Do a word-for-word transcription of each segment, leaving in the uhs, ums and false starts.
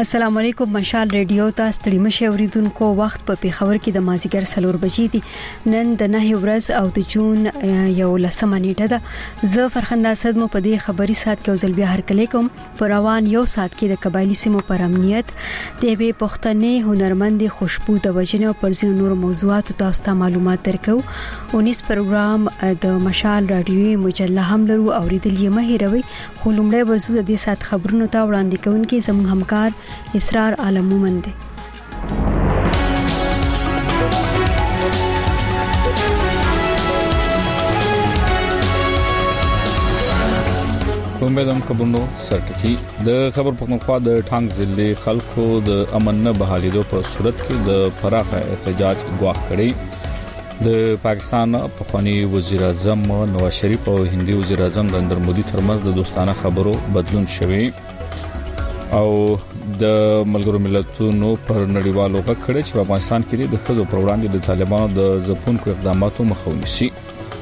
السلام علیکم مشال ریډیو ته ستړي مشه اوریدونکو وخت په پیښور کې د مازیګر سلور بجې دي نن د نه ورځ او د جون یو لسمه نیټه ده زه فرخنده صدمو په دې خبري سات کې وزل بیا هر کله کوم پر روان یو سات کې د قبایلی سیمو پر امنیت د وی پښتنې هنرمند خوشبو د وجنه پر ځینو نور موضوعات تاسو ته معلومات درکو اونیس پروګرام د مشال رادیوي مجله هم لرو اوریدل یې مه هیروي خو لومړی ورزو د دې سات خبرونو ته وړاندې کوونکې زموږ همکار اسرار عالم مومند کومبلم خبرونو سرټکی د خبر پښتونخوا د ټانګ ضلع خلکو د امن نه بحالیدو په صورت کې د فراخه احتجاج غواړي کړي د پاکستان پخوانی وزیر اعظم نواز شریف او هندي وزیر اعظم نریندر مودي ترمنځ د دوستانه خبرو بدلون شوی او د ملګرو ملتونو پر نړیوالو غږ کړي چې په افغانستان کې د خزو پر وړاندې د طالبانو د ځپونکو اقداماتو مخه ونیسي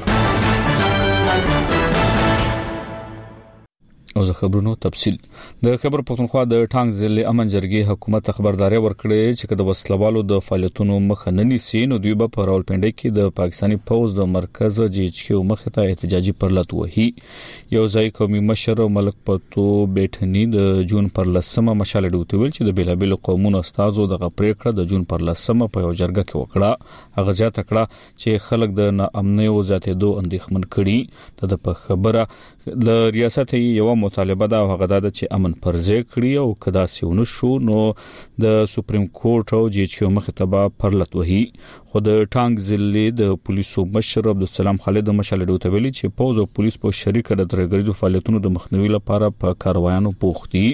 او زه خبرونو تفصیل د خبر پښتونخوا د ټانګ ضلع امن جرګې حکومت خبرداري ورکړي چې د وسلوالو د فعالیتونو مخه نه نیسي نو دوی به په راولپنډي کې د پاکستاني پوز د مرکز جی ایچ کیو مخه ته احتجاجي پرلط وهي یو ځای قومي مشر ملک پتو بیٹنی د جون پر لسمه مشال ډوته ویل چې د بیلابل قومونو استادو د غپریکړه د جون پر لسمه په یو جرګه کې وکړه هغه ځات کړه چې خلک د ناامنۍ او زیاتېدو اندېښمن کړي د په خبره د ریاست یو مطالبه دا هغه د چې امن پرځې کړی او کدا سیونه شو نو د سپریم کورټ او جی ایچ کیو مخاطبه پرلط وهي خو د ټانګ ضلع د پولیسو مشر عبدالسلام خالد مشال ډوته ویلي چې پوز او پولیس په شریکه د ترګریزو فعالیتونو د مخنیوي لپاره په کاروایانو بوخت دي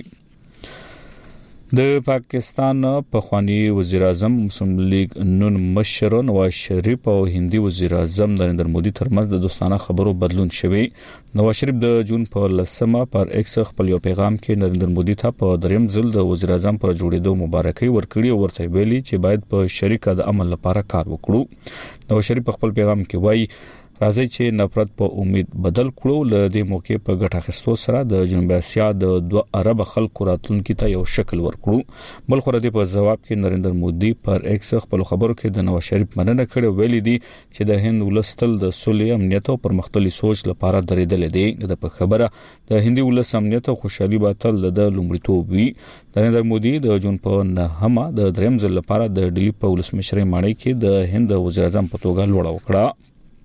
د پاکستان پخوانی وزیر اعظم مسلم لیگ نون مشر نواز شریف او هندي وزیر اعظم نریندر مودي ترمنځ د دوستانه خبرو بدلون شوی نواز شریف د جون په لسمه پر ایکس خپل یو پیغام کې نریندر مودي ته په دریم ځل د وزیر اعظم پر جوړېدو مبارکي ورکړي او ورته ویلي چې باید په شریکه د عمل لپاره کار وکړو نواز شریف په خپل پیغام کې وایي راځي چې نفرت په امید بدل کړو ل دې موقع په ګټه اخیستو سره د جنوب اسیا د دوه عرب خلکو راتلونکو ته یو شکل ورکړو بل خو ردی په جواب کې نریندر مودي پر ایکس خپل خبرو کې د نواز شریف مننه کړې ویلي دي چې د هند ولستل د صلح امنیت او پرمختللي سوچ لپاره درېدل دي د په خبره د هندي ولس امنیت او خوشحالي باتل د لومړیتوب وي نریندر مودي د جون په نهمه د دریم ځل لپاره د ډیلی په ولسمشرۍ ماڼۍ کې د هند وزیر اعظم په توګه لوړ وکړه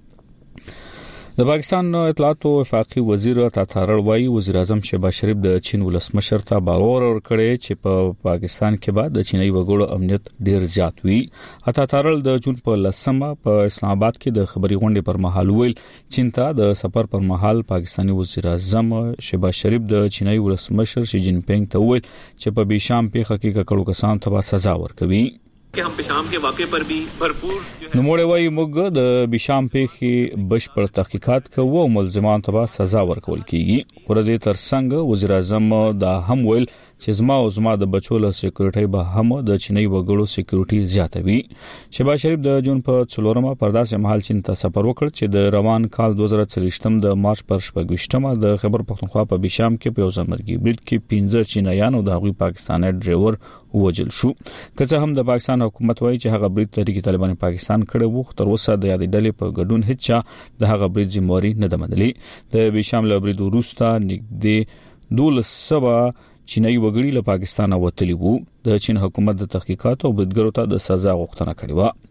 د پاکستان اطلاعات او وفاقي وزیر تاتارل وایي وزیر اعظم شهباز شریف د چین ولسمشر ته باور ورکړي چې په پا پاکستان کې بعد د چینی وګړو امنیت ډیر زیات وي تاتارل د جون په لسمه په اسلام آباد کې د خبري غونډې پر مهال ویل چین ته د سفر پر مهال پاکستانی وزیر اعظم شهباز شریف د چینی ولسمشر شي جین پینګ ته ویل چې په بیشام پیښه کې کړو کسان ته سزا ورکوي कि हम बिशाम के वाक़े पर भी भरपूर نموړی وایي موږ د بشام پیښې بشپړ تحقیقات کوو او ملزمان ته سزا ورکول کیږي خو د دې ترڅنګ وزیر اعظم دا هم ویل چې زما او زما د بچو له سکیورټي به هم د چینی وګړو سکیورټي زیاتوي شهباز شریف د جون په څلورمه پرداسه محل چین ته سفر وکړ چې د روان کال دوه زره څلوېښتم د مارچ پر شپږمه د خبر پښتونخوا په بشام کې په ځمرګي بریټ کې پنځه چینایان او د هغوی پاکستاني ډرایور وجل شو که څه هم د پاکستان حکومت وایي چې هغه بریټ تحریک طالبان پاکستان کړه وو تر اوسه د یادې ډلې په ګډون هیڅ د هغه بریټ ذمہواری نه ده منلې د بشام له بریټ وروسته نږدې دولس سبا چینایي وګړي له پاکستان وتلی وو د چین حکومت د تحقیقات او بریټګرو ته د سزا غوښتنه کړې و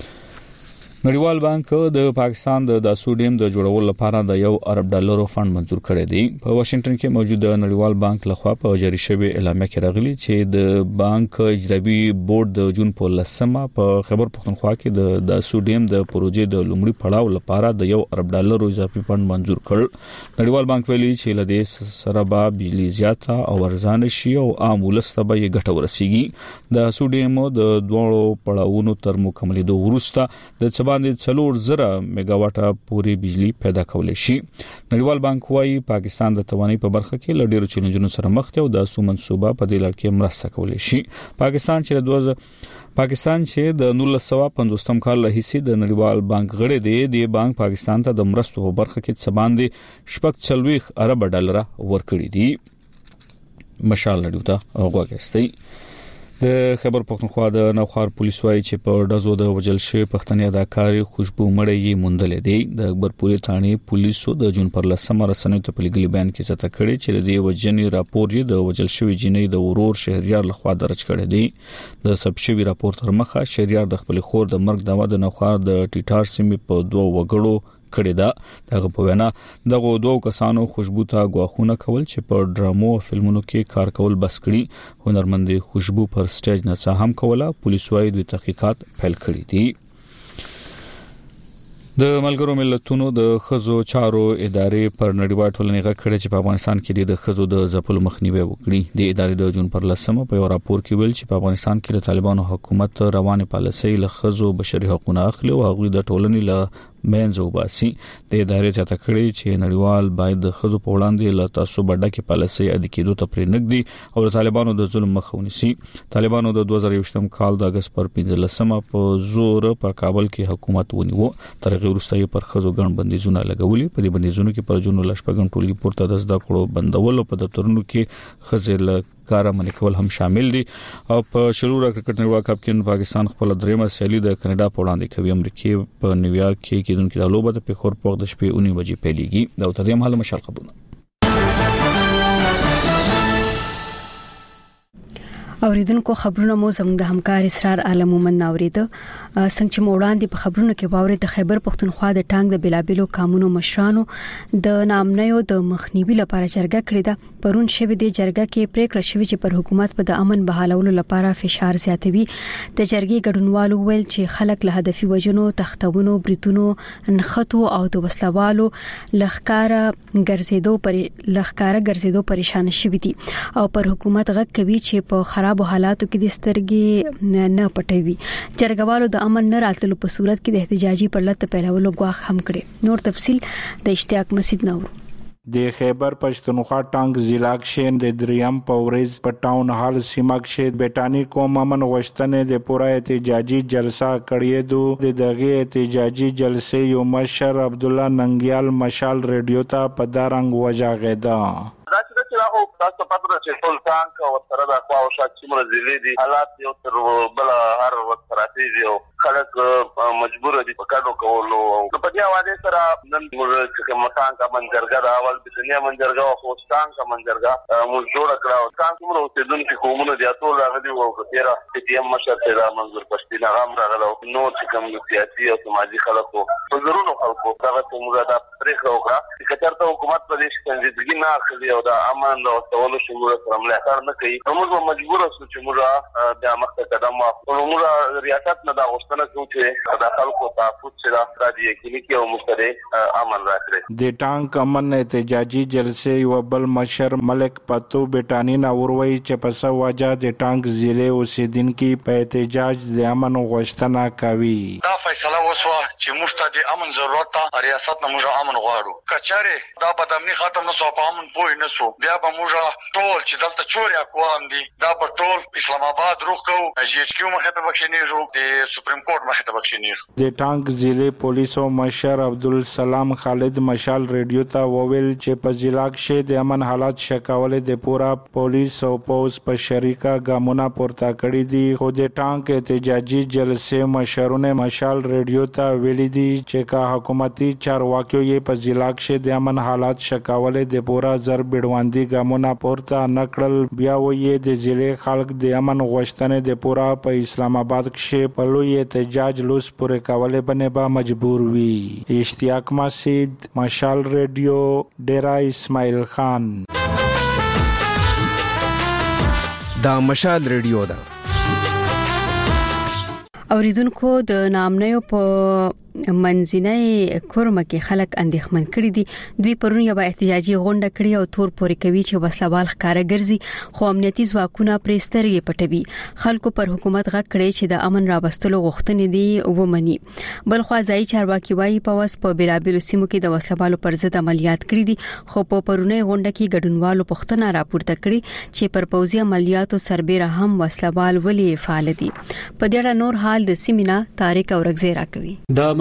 نړیوال بانک د پاکستان د داسو ډیم د جوړولو لپاره د یو ارب ډالرو فند منزور کړی دی په واشنگټن کې موجود نړیوال بانک لخوا په جاری شوی اعلامیه کې راغلی چې د بانک اجرایی بورډ د جون په لسمه په خبر پښتونخوا کې د داسو ډیم د پروژې د لومړي پړاو لپاره د یو ارب ډالرو اضافي فند منزور کړ نړیوال بانک ویلي چې لدې سره به بجلی زیاته او ارزانه شي او عام ولسته به یې ګټه ورسیږي د داسو ډیم د دوه پړاوونو تر مکملېدو وروسته د باندې څلور زره میگا واټه پوری بجلی پیدا کولای شي نړیوال بانک وايي پاکستان د توانایي په برخه کې لډیرو چیلنجونو سره مخ دی او د سو منسوبه په دې لړ کې مرسته کولای شي پاکستان چې دوه پاکستان چې د نولس سوه پنځوستم کال راهیسې د نړیوال بانک غړی دی د بانک پاکستان ته د مرستو په برخه کې څه باندې شپږ څلوېښت ارب ډالر ورکړي دي مشال رادیو ته غوښتي. د خبر پښتونخوا د نوخار پولیس وايي چې په دزو د وجل شوی پښتني اداکار خوشبو مړی یې موندلې دی. د اکبرپوري ثاني پولیسو د جون پر لسمه رسنۍ ته په لګلي بیان کې څه تکړه چې د وجنې راپور یې د وجل شوی جنې د ورور شهريار لخوا درج کړی دی. د سب شوی راپور تر مخه شهريار د خپل خور د مرګ دوا د نوخار د ټیټار سیمې په دوه وګړو کړی دا. دغه په وینا دغه دوه کسانو خوشبو ته غواخونه کول چې په ډرامو او فلمونو کې کار کول بس کړي. هنرمند خوشبو پر سټیج نه هم کوله. پولیس وايي د تحقیقات پیل کړي دي. د ملګرو ملتونو د خزو چارو ادارې پر نړیوال ټولنې غږ کړی چې په افغانستان کې د خزو د ځپلو مخنیوي وکړي. د ادارې د جون پر لسمه په راپور کې ویل چې په افغانستان کې د طالبانو حکومت روانه پالیسي له خزو بشري حقوقو اخلي او هغه د ټولنې له مینځو باسي. د ادارې څخه کړی چې نړیوال باید د خزو په وړاندې له تاسو بډه کې پالیسي ادي کېدو ته پرې نګدي او د طالبانو د ظلم مخه ونیسي. طالبانو د دوه زره یوولسم کال د اگست پر پنځلسمه په زور په کابل کې حکومت ونیو. ترغه ورسته پر خزو ګڼ بندیزونه لګولي. په دې بندیزونو کې پر جنو لشپګن ټولګي پورته د زده کړو بندول او په دفترونو کې خزل کار منې کول هم شامل دي. او په شروع کرکټ نړیوال کپ کې پاکستان خپل دریمه سیالي د کاناډا په وړاندې کوي. امریکا په نیویارک کې کېدونکې د لوبه د پیښور په وخت د شپې اونۍ بجې پیلېږي. دا تر دې مهاله مشال خبرونه اوریدونکو خبرونه مو زموږ د همکار اسرار عالم مومن اوریده. څنګه چې وړاندې په خبرونو کې باور د خیبر پښتونخوا د ټانګ د بلابلو کامونو مشرانو د نامنیو د مخنیوي لپاره جرګه کړې ده. پرون شوه د جرګه کې پریکړه شوه چې پر حکومت په د امن بحالولو لپاره فشار زیاتوي. د جرګې ګډونوالو ویل چې خلک له هدفي وجنو تختونو بریتونو نخټو او د وسلوالو لخکاره ګرځېدو پر لخکاره ګرځېدو پریشان شوي دي او پر حکومت غږ کوي چې په خراب حالاتو کې د سترګې نه پټوي. جرګوالو د امن نه راتلو په صورت کې د احتجاجي پرلط پیلولو غواخ هم کړي. نور تفصيل د اشتیاق مسجد نور. د خیبر پښتونخوا ټانګ ضلع کې د دریم پورز په ټاون هال سیمه کې بیٹانی قوم امن غوښتنې د پوره احتجاجي جلسه کړې دو. د دغه احتجاجي جلسې یو مشر عبد الله ننګیال مشال ریډیو ته په دارنګ وجاغېدا. او تاسو پاتره چې ټول ټانک او سره د اخوا او شات څومره ضلع دي حالات یو تر بل هر وخت راځي او خلک مجبور دي په کارو کولو. په دې حواله سره نن چې کوم ټانک منځرګه دا اول د دنیا منځرګه او خوستان کا منځرګه موږ جوړ کړو. ټانک څومره اوسېدونکو قومونه دي ټول راغلي او کثیره چې هم مشر ته دا منظور پښتين هغه راغلو. نو چې کوم سیاسي او سماجی خلکو په ضرورو خلکو دا څنګه دا پرېخه وکړه چې کچرته حکومت په دې څنګه نه اخلي او دا امن او تولو شمول سره ملاتړ نه کوي. موږ مجبور اوسو چې موږ د مخته قدم واخلو. موږ ریاست نه دا غوښتنه کوو چې د خلکو تحفظ سره راځي یقیني کې او مستری امن راکړي. د ټانک امن احتجاجي جلسې یو بل مشر ملک پتو بیٹانی نا وروي چې په سواجه د ټانک ضلع اوسیدونکو په احتجاج د امن غوښتنه کوي. دا فیصله وسوه چې موږ ته د امن ضرورت ته ریاست نه موږ امن غواړو. کچاره دا بدامني ختم نه سو په امن پوي نه سو بیا به موږ ټول چې دلته چوري اقوام دي دا په ټول اسلام آباد روخ کو جی ایچ کیو مخه ته بخښنیږو د سپریم کورټ مخه ته بخښنیږو. د ټانک ضلع پولیسو مشر عبدالسلام خالد مشال ریډیو ته وویل چې په ضلع کې د امن حالات شکاولې د پورا پولیس او پوس په شریکه ګامونه پورته کړې دي. خو د ټانک احتجاجي جلسې مشرونه مشال ریډیو ته ویلي دي چې کا حکومتي چارواکیو یې په ضلع کې د امن حالات شکاولې د پورا زر بیړواندي ګامونه پورته نکړل. بیا وې د ضلع خلک د امن غوښتنې د پورا په اسلام آباد کې په لوی احتجاج لوس پورې کولې باندې به مجبور وي. اشتیاق مسجد مشال ریډیو ډیرا اسماعیل خان. دا مشال ریډیو دا اوریدونکو د نامنیو په منځنۍ کورمه کې خلک اندېښمن کړي دي. دوی پرون یو احتجاجي غونډه کړې او تور پورې کوي چې وسلوال ښکارا ګرځي خو امنیتي ځواکونه پرې سترګې پټوي. خلکو پر حکومت غږ کړی چې د امن راوستلو غوښتنې دي ومني. بل خو ځای چارواکي وايي په واس په بلابلو سیمو کې د وسلوالو پر ضد عملیات کړي دي خو په پرونی غونډه کې ګډونوالو پښتنه راپورته کړي چې پر پوځي عملیاتو سربېره هم وسلوال ولې فعال دي. په دې اړه نور حال د سیمینا تاریخ اورګزی راکوي. د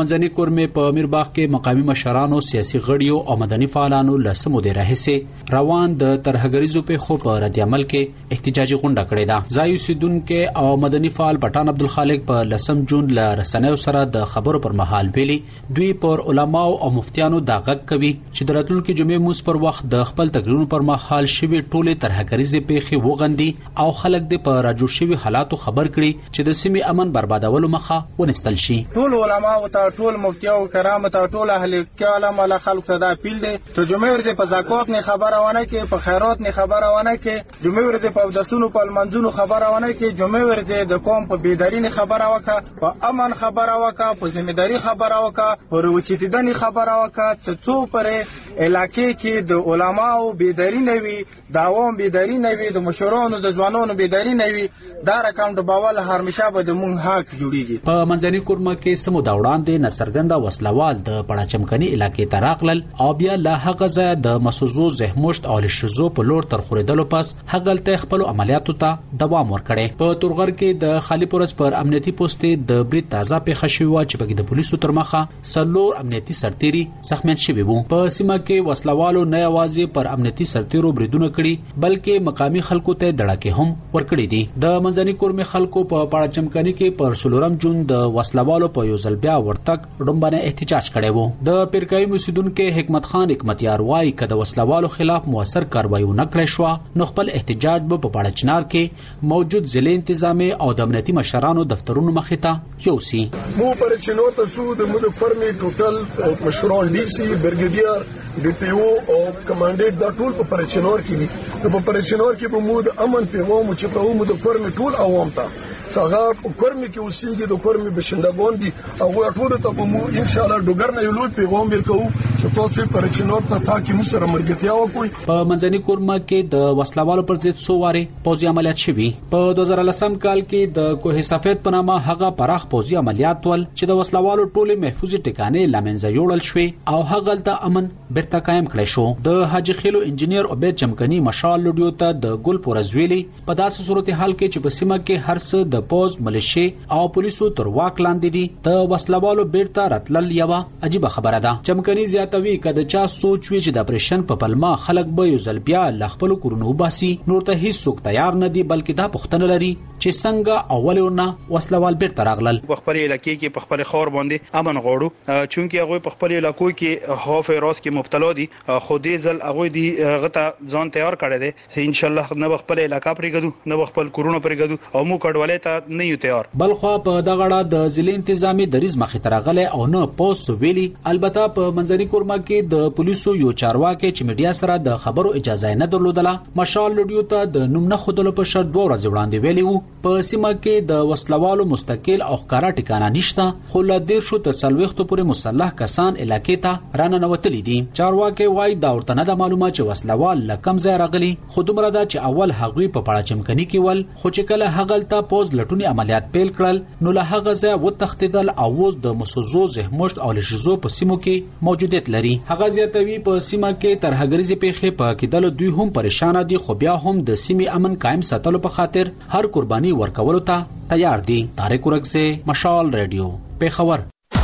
منځني کورمې په میرباغ کې مقامی مشرانو، سیاسي غړیو او مدني فعالانو لسمو د راهسه روان د ترهګریزو په خو په رد عمل کې احتجاجي غونډه کړې ده. ځای اوسیدونکو او مدني فعال پټان عبدالخالق په لسم جون ل رسنیو سره د خبرو پر مهال ویلي دوی پر علماو او مفتیانو دا غږ کوي چې د راتلونکي جمعې موس پر وخت د خپل تقریرونو پر مهال شوی ټوله ترهګریزې پیښې وغندي او خلک د په راجوړ شوی حالاتو خبر کړي چې د سیمې امن بربادولو مخه ونستل شي. ټول علما او ټول مفتیان کرامت او ټول اهل کلام له خلکو ته دا پیل دي چې جمعې ورځ په زکات نه خبره ونه کې، په خیرات نه خبره ونه کې، جمعې ورځ په دستونو په منځونو خبره ونه کې، جمعې ورځ د قوم په بیداری نه خبره وکړه، په امن خبره وکړه، په ځمېداري خبره وکړه، پر وچیدنی خبره وکړه چې څو پر علاقې کې د علماو بیداری نه وي، د عوام بیداری نه وي، د مشرانو د ځوانانو بیداری نه وي. دا رقم د باور هرمشه به د مونږ حق جوړیږي. په منځني کورمه کې سمو دا وړاندې نڅرګنده وسلوال د پړاچمکني علاقې ته راغلل او بیا له هغه ځای د مسوزو زهمشت او لشزو په لور تر خورېدلو پس هغلته خپل عملیاتو ته دوام ورکړي. په تورغر کې د خالی پورس پر امنیتي پوسټ د برید تازه پیښه شوې و چې په د پولیسو تر مخه سلور امنیتي سرتيري زخمیان شوي وو. په سیمه کې وسلوالو نه یوازې پر امنیتي سرتيرو بریدونه کړي بلکې مقامی خلکو ته دړکې هم ورکړي دي. د منځني کورمې خلکو په پړاچمکني کې پر سلورم جون د وسلوالو په یو ځل بیا ورتګ ډومبنه احتجاج کړي وو. د پیرکای مسیدونکو حکمت خان حکمتیار وایي کده وسلوالو خلاف موثر کاروایی نه کړی شو نو خپل احتجاج به په پړاچنار کې موجود ضلع انتظامی او د امنیتي مشرانو دفترونو مخې ته یوسي. مو پړاچنور ته څو د مو فرمي ټوټل مشران ډي سي برګیډیر ډي پی او او کمانډنټ دا ټول په پړاچنور کې دي. په پړاچنور کې به مو د امن پیغام چې ته مو د فرمي ټول عوام ته څنګه په کورمې کې اوسېږي د کورمې بشندګان دي او ټول ته به مو ان شاء الله ډوګر نه یو لوی پیغام ورکوو چې تاسو پړاچنور ته تاکي مو سره مرګتیا وکړي. په منځني کورمه کې د وسلوالو پر ضد څو واره پوځي عملیات شوي. په دوه زره لسم کال کې د کوه سفید په نامه هغه پراخ پوځي عملیات ول چې د وسلوالو ټوله محفوظي ټکانې لمنځه یوړل شوې او هغه ته امن بیرته قائم کړی شو. د حاجی خیلو انجنیر عبید چمکني مشال لډیو ته د ګل پورزویلی په داسې صورتحال کې چې په سیمه کې هر څه د پوز ملیشي او پولیسو تر واک لاندې دي د وسلوالو بیرته راتلل یو عجیب خبره ده. چمکني زیاتوي کده چا سوچ وی چې د اپریشن په پلمه خلک به یو ځل بیا ل خپل کورونو باسي نور ته هیڅ څوک تیار نه دي بلکې دا پښتنه لري چې څنګه اولونه وسلوال بیرته راغلل. په خپل علاقې کې په خپل خور باندې امن غوړو چونکی هغه په خپل علاقو کې خوف راز کې مبتلا دي خو دې ځل هغه دي غته ځان تیار کړی دي چې ان شاء الله نه خپل علاقې پرېګدو نه خپل کورونو پرېګدو او مو کډولې ته نه تیار. بلخوا په دغړه د ضلع انتظامی دریز مخې ترغله او نه پوس ویلي. البته په منځني کورمه کې د پولیسو یو چارواکي چې میډیا سره د خبرو اجازه نه درلودله مشال لډیو ته د نوم نه خودلو په شرط دوه ورځې وړاندې ویلي وو په سیمه کې د وسلوالو مستقل او ښکارا ټکانه نشته خو له ډیر شو تر څلويختو پورې مسلح کسان علاقې ته راننوتلي دي. چارواکي وایي دا ورته نه د معلومه چې وسلوال لکم ځای راغلي خو دومره دا چې اول هغوی په پړاچمکني کې ول خو چې کله هغلته پوز لټونی عملیات پیل کړل نو له هغه ځای وتښتیدل او اوس د مسوزو زهمشت او لشزو په سیمو کې موجودیت لري. هغه زیاتوي په سیمه کې ترهګریزې پیښې په کېدل دوی هم پریشان دي خو بیا هم د سیمې امن قائم ساتلو په خاطر هر قرباني ورکولو ته تیار دي. طارق ورکسه مشال ریډیو پیښور.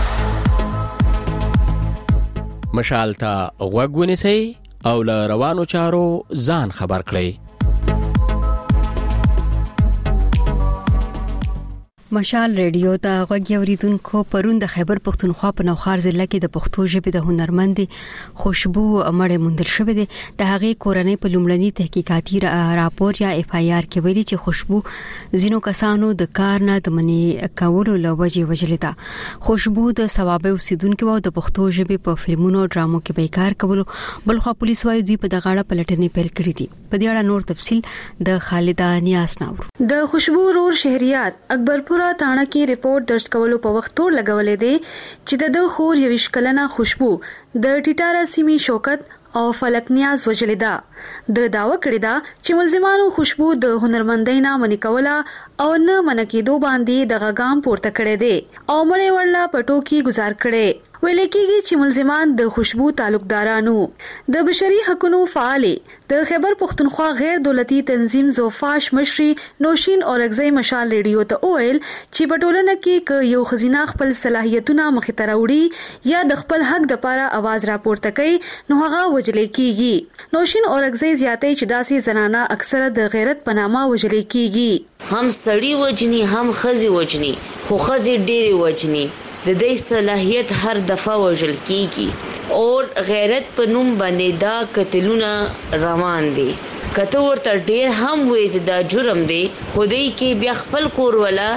مشال ته غوږ ونیسئ او له روانو چارو ځان خبر کړئ. مشال ریډیو ته غوږ اوریدونکو پرون د خیبر پختونخوا په نوخار ضلع کې د پښتو ژبې د هنرمند خوشبو مړې موندل شوې ده. د هغې کورنۍ په لومړني تحقیقاتي راپور یا اف آی آر کې ویلي چې خوشبو ځینو کسانو د کار نه د منې کولو له وجې وجلې ده. خوشبو د ثوابه اوسیدونکو او د پښتو ژبې په فلمونو او ډرامو کې به کار کولو. بلخوا پولیس وايي دوی په دغه اړه پلټنې پیل کړې دي. په دې اړه نور تفصیل د خالده نیاز ناور. د خوشبو رور شهريات اکبرپور تاڼه کې ریپورت درج کولو په وخت تور لګولې دي چې د خور یوش کلنه خوشبو د ټیټاره سیمې شوکت او فلک نیاز وجلې ده. د داوا کړی دا چې ملزمانو خوشبو د هنرمندۍ نه منې کوله او نه منکې دو باندې د غاګام پورته کړی دی او مړې ورلا پټو کې گزار کړي. ویل کېږي چې ملزمان د خوشبو تعلقدارانو د بشري حقوقو فعال د خیبر پختونخوا غیر دولتي تنظیم زوفاش مشري نوشین اورګزی مشال ریډیو ته ویل چې په ټولنه کې ک یو خزینه خپل صلاحیتونه مخې ته راوړي یا د خپل حق د پاره आवाज راپورته کوي نو هغه وجلې کیږي. نوشین اورګزی زیاتې چې داسې زنانه اکثره د غیرت په نامه وجلې کیږي. هم سړی وجني هم خزي وجني خو خزي ډېری وجني د دې صلاحیت هر دفعه وجل کیږي او غیرت په نوم باندې دا قتلونه روان دي. کته ورته ډېر هم وې چې دا جرم دی خدای کې بیا خپل کور ولا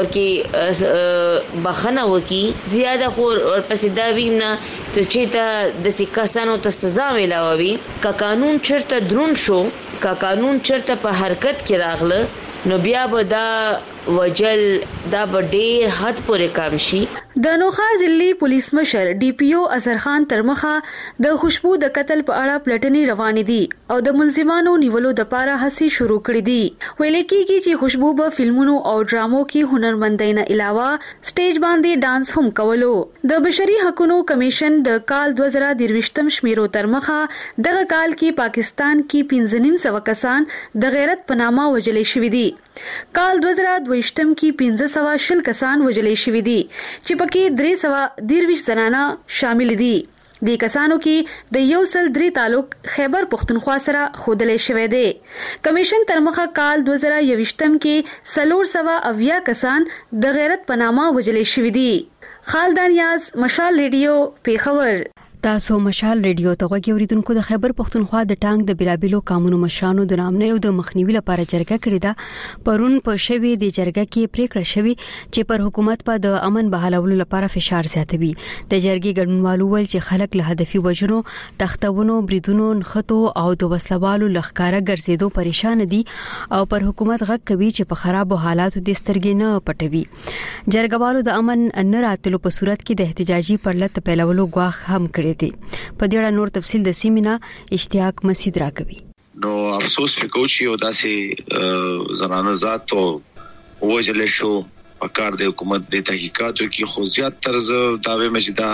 ورکی بخنه وکي زیاده خور ورپسې دا ویم نه چې ته د سکاسانو ته سزا ملاوي کا قانون چرته درون شو کا قانون چرته په حرکت کې راغله نو بیا به دا وجل دا به ډېر حد پورې کم شي. د نوخار ضلعي پولیس مشر ډي پي او اظهر خان ترمخه د خوشبو د قتل په اړه پلټنې روانې دي او د ملزمانو نیولو د پاره هڅې شروع کړې دي. ویل کېږي چې خوشبو په فلمونو او ډرامو کې هنرمندۍ نه علاوه سټیج باندې ډانس هم کولو. د بشري حقوقو کمیشن د کال دوه زره درویشتم شمیرو ترمخه دغه کال کې پاکستان کې پنځه نیم سوه کسان د غیرت په نامه وجلې شوي دي. کال دوه زره دویشتم کې پنځه سوه شل کسان وجلې شوي دي چې پکې درې سوه درویشت زنانه شامل دي. د کسانو کې د یو سل درې تعلق خیبر پختونخوا سره خودلې شوی دی. کمیشن ترمخه کال دوه زره یویشتم کې سلور سوه اویا کسان د غیرت په نامه وجلې شوي دي. خالدان یاز مشال ریډیو پیښور. تاسو مشال ریډیو ته غوږی اوریدونکو د خیبر پختونخوا د ټانک د بلابلو قانونو مشرانو د نامنې او د مخنیوي لپاره جرګه کړې ده. پرون په شوی د جرګه کې پریکړه شوی چې پر حکومت په د امن بحالولو لپاره فشار زیاتوي. د جرګې ګډونوالو ول چې خلک له هدفي وجنو تختونو بریدونو نخټو او د وسلوالو لخکاره ګرځېدو پریشان دي او پر حکومت غږ کوي چې په خرابو حالاتو د سترګې نه پټوي. جرګوالو د امن نه راتلو په صورت کې د احتجاجي پرلط پیلولو غواخ هم کړی. په دې اړه نور تفصیل د سیمینا اشتیاق مسید راکوي. نو افسوس وکړو چې او داسې زنانه ذات او وجل شو په کار د حکومت د تحقیقاتو کې خو زیات طرز داوی مجدا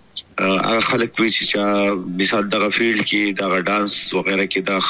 هغه خلک وی چې مثال دغه فیلډ کې دغه ډانس وغیرہ کې دا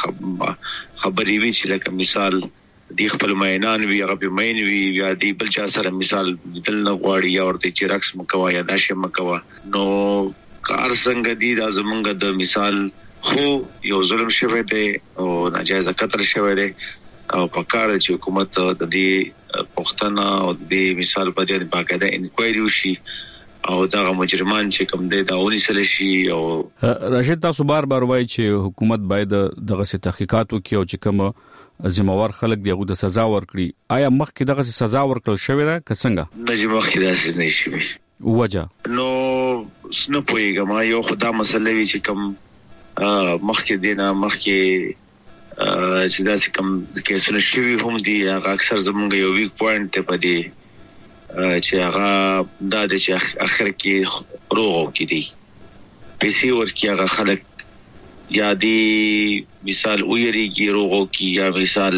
خبرې وی چې لکه مثال دی خپل مینان وی هغه په مین وی یا دی بل چا سره مثال دل نه غواړي یا ورته چې رقص مکوا یا داشه مکوا نو کار څنګه دي دا زمونږ د مثال خو یو ظلم شوی دی او ناجایز قتل شوی دی او په کار چې حکومت د دې پښتنه او د مثال په دې باقاعده انکوایری وشي او دا مجرمان چې کوم دی دا ونی سره شي. او راشد تاسو بار بار وایي چې حکومت باید دغه څه تحقیقات وکړي او چې کوم ذمہوار خلک دیغه د سزا ورکړي. آیا مخکې دغه سزا ورکړل شوې ده که څنګه؟ نه چې مخکې داسې نه شي وجه نو سن پويګم یو خدا مسله وی چې کوم مخکې دینه مخکې چې دا چې کوم کیسونه شوی هم دي هغه اکثر زمونږ یو ویک پوینټ ته پدې چې هغه دا د چې اخر کې روغو کې دي پیسې ورکی هغه خلک یا دی مثال ویری کې روغو کې یا مثال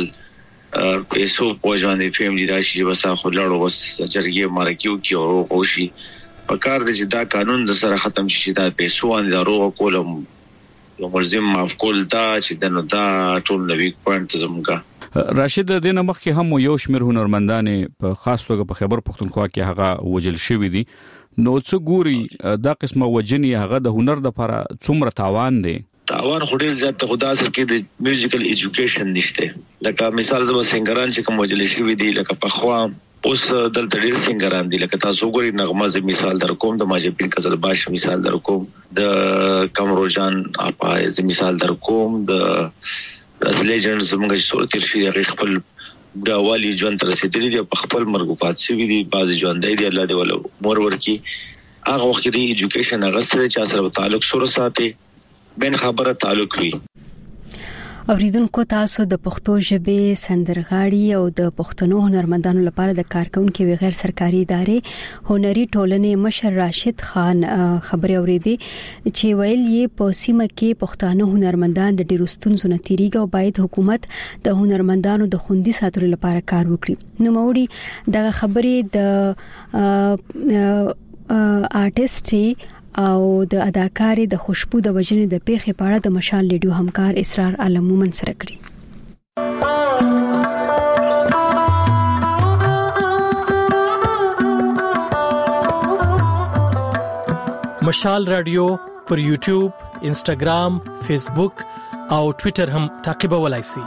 پیسو پوجانې فیملی راشي چې بس خو لړو بس جرګې مارکیو کې او خوشي په کار د چې دا قانون د سره ختم شي دا پیسو ان دا روغ کولم یو ملزم معاف کول دا چې دنو دا ټول نوې پوینټ زموږه. راشد دینه مخکې هم یو شمیر هنرمندان په خاص توګه په خیبر پختونخوا کې هغه وجل شوی دي نو څه ګوري دا قسمه وجنی هغه د هنر د لپاره څومره تاوان دی؟ تاوان خوري زیات خدا سره کې د میوزیکل ایجوکیشن نشته. لکه مثال زما سنگران چې کوم وجل شوی دي لکه په خوا اوس دلته ډیر سنگران دي لکه تاسو ګورئ نغمه ز مثال در کوم د ماجبین کزل باش مثال در کوم د کمرو جان اپا ز مثال در کوم د د لیجنډز موږ څو تیر شي هغه خپل دا والی ژوند تر رسیدلی دي په خپل مرګ پات شي دي بعض ژوند دی الله دی ول مور ورکی هغه وخت دی ایجوکیشن هغه سره چې سره تعلق سره ساتي بین خبره تعلق وي. اوریدونکو تاسو د پښتو ژبې سندرغاړي او د پښتنو هنرمندانو لپاره د کارکونکو غیر سرکاري ادارې هنري ټولنې مشر راشد خان خبري اوریدي چې ویل یې په سیمه کې پښتانه هنرمندان د ډیرو ستونزو نه تیریږي او باید حکومت د هنرمندانو د خوندي ساتلو لپاره کار وکړي. نو موړي د خبري د آرټیسټي او د اداکارې د خوشبو د وجنې د پیښې په اړه د مشال ریډیو همکار اسرار عالم مومن سره کړي. مشال رادیو پر یوټیوب، انسټاګرام، فیسبوک او ټوئیټر هم تعقیبولای شئ.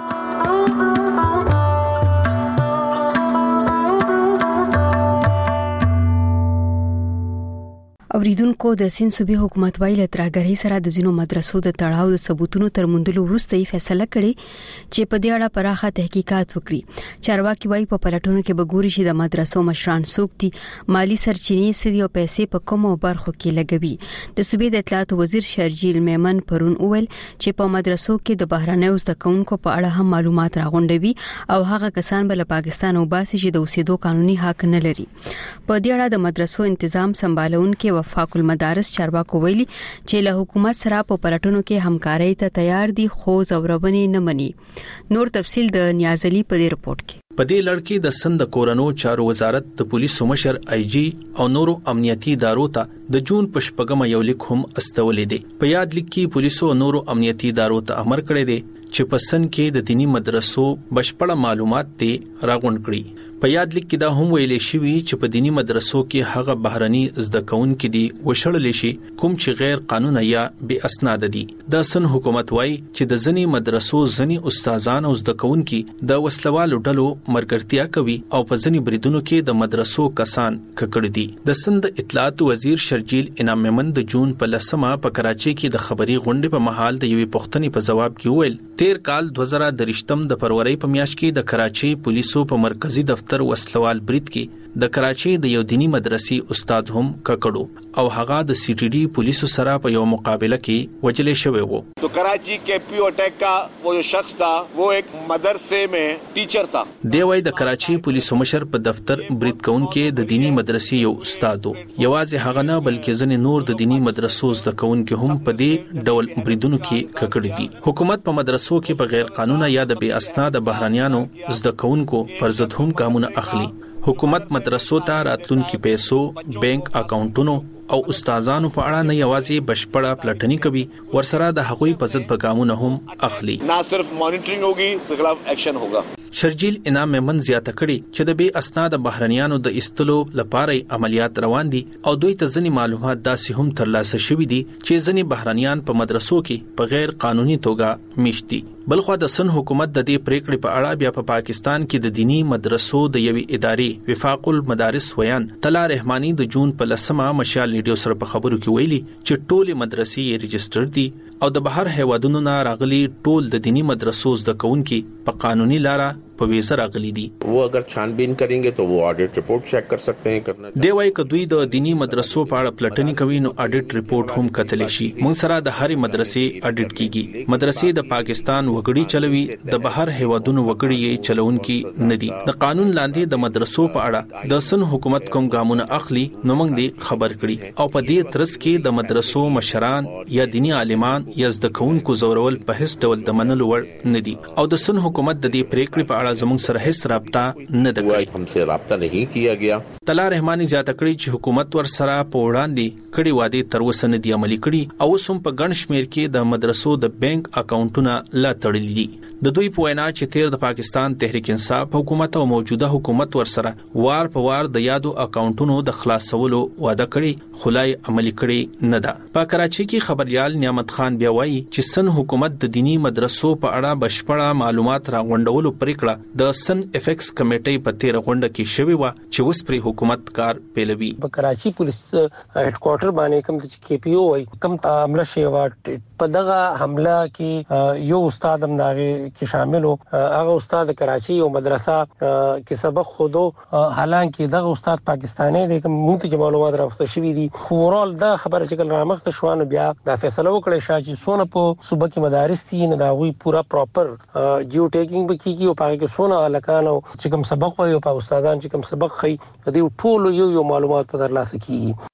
اوریدونکو د سین صوبې حکومت ویل ترګری سره د زینو مدرسو د تړاو د ثبوتونو تر موندلو وروسته یې فیصله کړې چې په دې اړه پراخه تحقیقات وکړي. چارواکي وایي په پلټونو کې به ګوري چې د مدرسو مشران څوک دي، مالی سرچینې څه دي او پیسې په کومو برخو کې لګوي. د صوبې د اطلاعات وزیر شرجیل میمن پرون وویل چې په مدرسو کې د بهرنیو زده کوونکو په اړه هم معلومات راغونډوي او هغه کسان به له پاکستان او باسي چې د اوسېدو قانوني حق نه لري. په دې اړه د مدرسو تنظیم سمبالونکو وفاق المدارس چارواکو ویلي چې له حکومت سره په پلټونو کې همکاري ته تیار دي خو زوربنې نه مني. نور تفصيل د نیاز علي په دې رپورت کې. په دې لړ کې د سند کورونو چارو وزارت د پولیسو مشر آی جی او نورو امنیتي ادارو ته د جون په شپږمه یو لیک هم استولې دي. په یاد لیک کې پولیسو او نورو امنیتي ادارو ته امر کړی دی چې په سن کې د دینی مدرسو بشپړه معلومات ته راغونډ کړي. په یاد لیک کې دا هم ویلې شوی چې په دینی مدرسو کې هغه بهرني زده کوونکي دي وشړل شي کوم چې غیر قانوني یا بے اسناد دي. د سن حکومت وایي چې د ځنی مدرسو ځنی استادان او زده کوونکي د وسلوالو ډلو مرګرتیا کوي او په ځنی بریدونو کې د مدرسو کسان ککړ دي. د سند اطلاعات وزیر شرجیل انعام میمن د جون په لسمه په کراچي کې د خبري غونډې په محل د یوې پوښتنې په جواب کې ویل تیر کال دوه زره درشتم د فروری په میاشت کې د کراچي پولیسو په مرکزی دفتر وسلوال برید کې د کراچي د یو دینی مدرسې استاد هم ککړو او هغه د سی ټی ډی پولیسو سره په یو مقابله کې وجلې شوی وو. تو کراچی کے پیو اٹیک کا وہ جو شخص تھا وہ ایک مدرسے میں ٹیچر تھا. دی وای د کراچي پولیسو مشر په دفتر برید کونکي د دینی مدرسې یو استاد وو. یوازې هغه نه بلکې ځنې نور د دینی مدرسو زده کوونکي هم په دې ډول بریدونو کې ککړ دي. حکومت په مدرسو کې په غیر قانوني یا د بے اسناد بهرانيانو زده کوونکو پر ضد هم ګامونه اخلي. حکومت مدرسو ته راتلونکي پیسو، بانک اکاونټونو او استادانو په اړه نه یوازې بشپړه پلټنی کوي ورسره د هغوی په ضد پیغامونه هم اخلي. نه صرف مانیټرینګ ہوگی د خلاف ایکشن ہوگا. شرجیل انعام میمن زیاته کړي چې د بې اسناد بهرنیانو د استلو لپاره عملیات روان دي او دوی ته ځنی معلومات داسې هم ترلاسه شوي دي چې ځنی بهرنیان په مدرسو کې په غیر قانوني توګه میشتي. بلخو د سن حکومت د دې پریکړې په اړه بیا په پا پاکستان کې د دینی مدرسو د یوې ادارې وفاق المدارس ویان طلا رحمانی د جون په لسمه مشال ریډیو سره په خبرو کې ویلي چې ټولې مدرسې یې رجسټر دي او د بهر هیوادونو نه راغلي ټول د دینی مدرسو زده کوونکي په قانوني لاره په ویزه راغلي دي. वो अगर छानबीन करेंगे तो वो ऑडिट रिपोर्ट चेक कर सकते हैं करना. دی وای ک دوی د دینی مدرسو په اړه پلټنی کوي نو اډیټ ریپورت هم کتلی شي. مون سره د هرې مدرسې اډیټ کیږي. مدرسې د پاکستان وګړي چلوي، د بهر هیوادونو وګړي یې چلونکي نه دي. د قانون لاندې د مدرسو په اړه د سن حکومت کوم ګامونه اخلي نو موږ دې خبر کړي او په دې ترڅ کې د مدرسو مشران یا دینی عالمان یا زده کوونکو زورول په هیڅ ډول د منلو وړ نه دي او د سن حکومت د دې پریکړې په اړه زموږ سره هیڅ رابطه نه ده کړې. हमसे رابطه नहीं किया गया. طلا رحمانی زیاته کړی چې حکومت ور سره په وړاندې کړي وعده تر اوسه نه دی عملي کړي او سم په ګڼ شمیر کې د مدرسو د بانک اکاونټونه لا تړلي دي. د دوی په وینا چې تیر د پاکستان تحریک انصاف حکومت او موجوده حکومت ور سره وار په وار د یادو اکاونټونو د خلاصولو وعده کړي خلای عملي کړي نه ده. په کراچي کې خبريال نعمت خان بیا وایي چې سن حکومت د دینی مدرسو په اړه بشپړه معلومات راغونډولو پریکړه د سن افیکس کمیټې په تیر غونډه کې شوی و چې اوس پر حکومت کار پیلوي. په کراچي پولیس هډ کوارټر باندې کوم چې کې پی او وای کوم حمله شوی په دغه حمله کې یو استاد هم داغه کې شامل وو. هغه استاد کراچي او مدرسه کې سبق خودو، حالانکه دغه استاد پاکستاني دی کوم موږ معلومات راوخته شوی دي. خورال دا خبره چې کله رامخته شوانه بیا دا فیصله وکړه چې سونه په صوبه کې مدارس دي نه دا غوي پورا پراپر جیو ټیکینګ به کیږي او پاره کې سونه الکانو چې کوم سبق وایي او په استادان چې کوم سبق خي دي ټول یو یو معلومات په ترلاسه کیږي.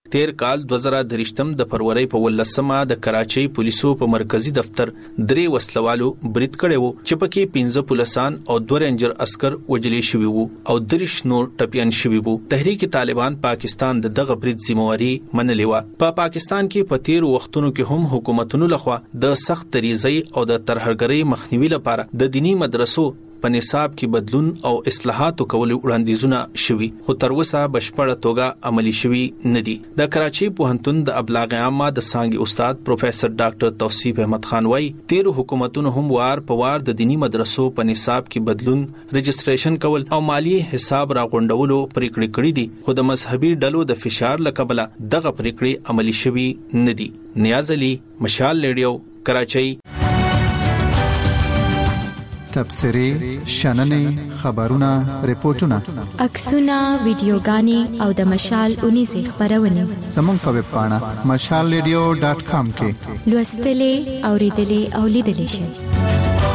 تیر کال دوه زره درې د فروری په ولسمه د کراچۍ پولیسو په مرکزی دفتر درې وسلوالو برید کړی وو چې پکې پنځه پولیسان او دوه رینجر عسكر وجلې شوي وو او درش نور ټپيان شوي وو. تحریک طالبان پاکستان د دغه برید ذمہواری منلې و. په پا پاکستان کې په تیر وختونو کې هم حکومتونو لخوا د سخت دریزۍ او د ترهګرۍ مخنیوي لپاره د دینی مدرسو په نصاب کې بدلون او اصلاحات کول وړاندیزونه شوي خو تر اوسه بشپړه توګه عملی شوي نه دي. د کراچۍ پوهنتون د ابلاغ عامه د څانګې استاد پروفیسور ډاکټر توصیف احمد خان وايي تیر حکومتونو هم وار په وار د دینی مدرسو په نصاب کې بدلون رجسټریشن کول او مالی حساب راغونډولو پریکړې کړې دي خو د مذهبي ډلو د فشار لکبله دغه پریکړې عملی شوي نه دي. نیاز علي، مشال ریډیو، کراچۍ. تبصرې، شننې، خبرونه، ریپورتونه، عکسونه، ویډیوګانې او د مشال اونیزه خبرونه زموږ په ویب پاڼه مشال ریډیو ډاټ کام کې لوستلې، اوریدلې او لیدلې شئ.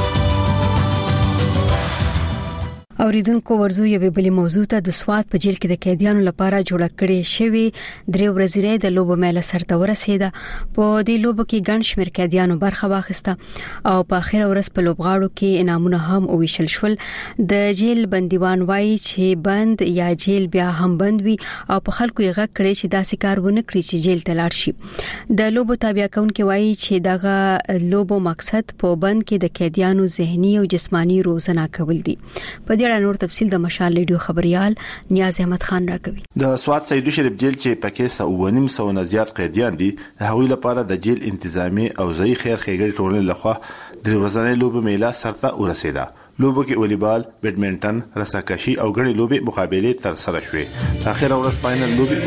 اوریدونکو ورزو یو بلی موضوع ته د سواد په جیل کې د قیدیانو لپاره جوړ کړي شوی درې ورځې د لوبو میله سرته ورسېده. په دې لوبو کې ګڼ شمېر قیدیانو برخه واخیسته او په اخر ورځ په لوبغاړو کې انعامونه هم وویشل شول. د جیل بندیوان وایي چې بند یا جیل بیا هم بند وي او په خلکو یې غږ کړي چې داسې کار ونه کړي چې جیل ته لاړ شي. د لوبو تابع کونکي وایي چې دغه لوبو مقصد په بند کې د قیدیانو ذهني او جسمانی روزنه کول دي. په دې اړه نور تفصیل د مشال ریډیو خبريال نیاز احمد خان راکوي. د سواد سیدو شریف جیل چې پکې سوونیم سو نه زیات قیدیان دي د هغوی لپاره د جیل انتظامی او ځای خیر خیګړي ټولنې لخوا د ورځنۍ لوبو میله سرته ورسېده. لوبو کې والیبال، بیډمنټن، رساکشي او غړي لوبي مقابله تر سره شوې. اخر ورځ فائنل لوبي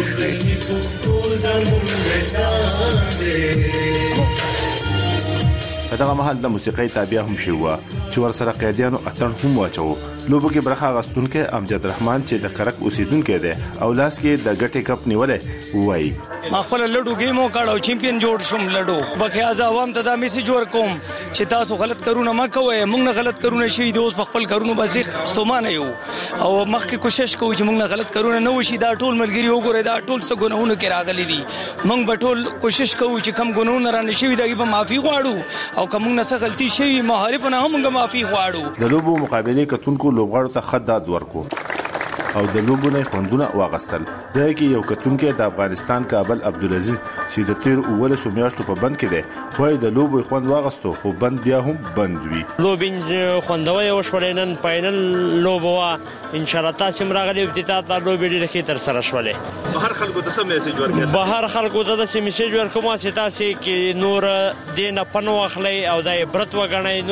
په دغه مهال د موسیقۍ تابع هم شو چې ورسره قیدیانو اتن هم واچو. لوبو کې برخه غستونکو امجد رحمان چې د کرک اوسیدونکو دی او لاس کې د ګټې کپ نیولې وایي ما خپل لډو گیمو کاړو چمپیون جوړ شوم. لډو بکه از عوام ته دا میسج ورکوم چې تاسو غلط کارونه ما کوئ، موږ نه غلط کارونه شي د اوس په خپل کارونه باندې ستومانه یو او مخکې کوشش کوو چې موږ نه غلط کارونه نه وشي. دا ټول ملګری وګوره دا ټول څه ګناهونه کې راغلي دي. موږ به ټول کوشش کوو چې کم ګناهونه را نشي دا به معافي غواړو او کوم نه څه غلطي شي محاربونه هم موږ معافي غواړو. د لوبو مقابله کتونکو لوبغاړو ته خداد ورکو او د لوبو نه خوندونه واغستل. دا کې یو کتونکو د افغانستان کابل عبدالعزیز چې د تیر اوله سومیاشتو په بند کې دی وای د لوبو خوند واغستو خو بند بیا هم بند وی. لوبین خوندوي او شولینن فائنل لوبو ان شاء الله تاسو مرغلي افتتاح ته لوبې ډېر کې تر سره شولې. بهر خلکو ته سم میسج ورکړئ. بهر خلکو ته د میسج ورکوم چې تاسو کې نور دینه پنو اخلي او د عبرت وګڼئ.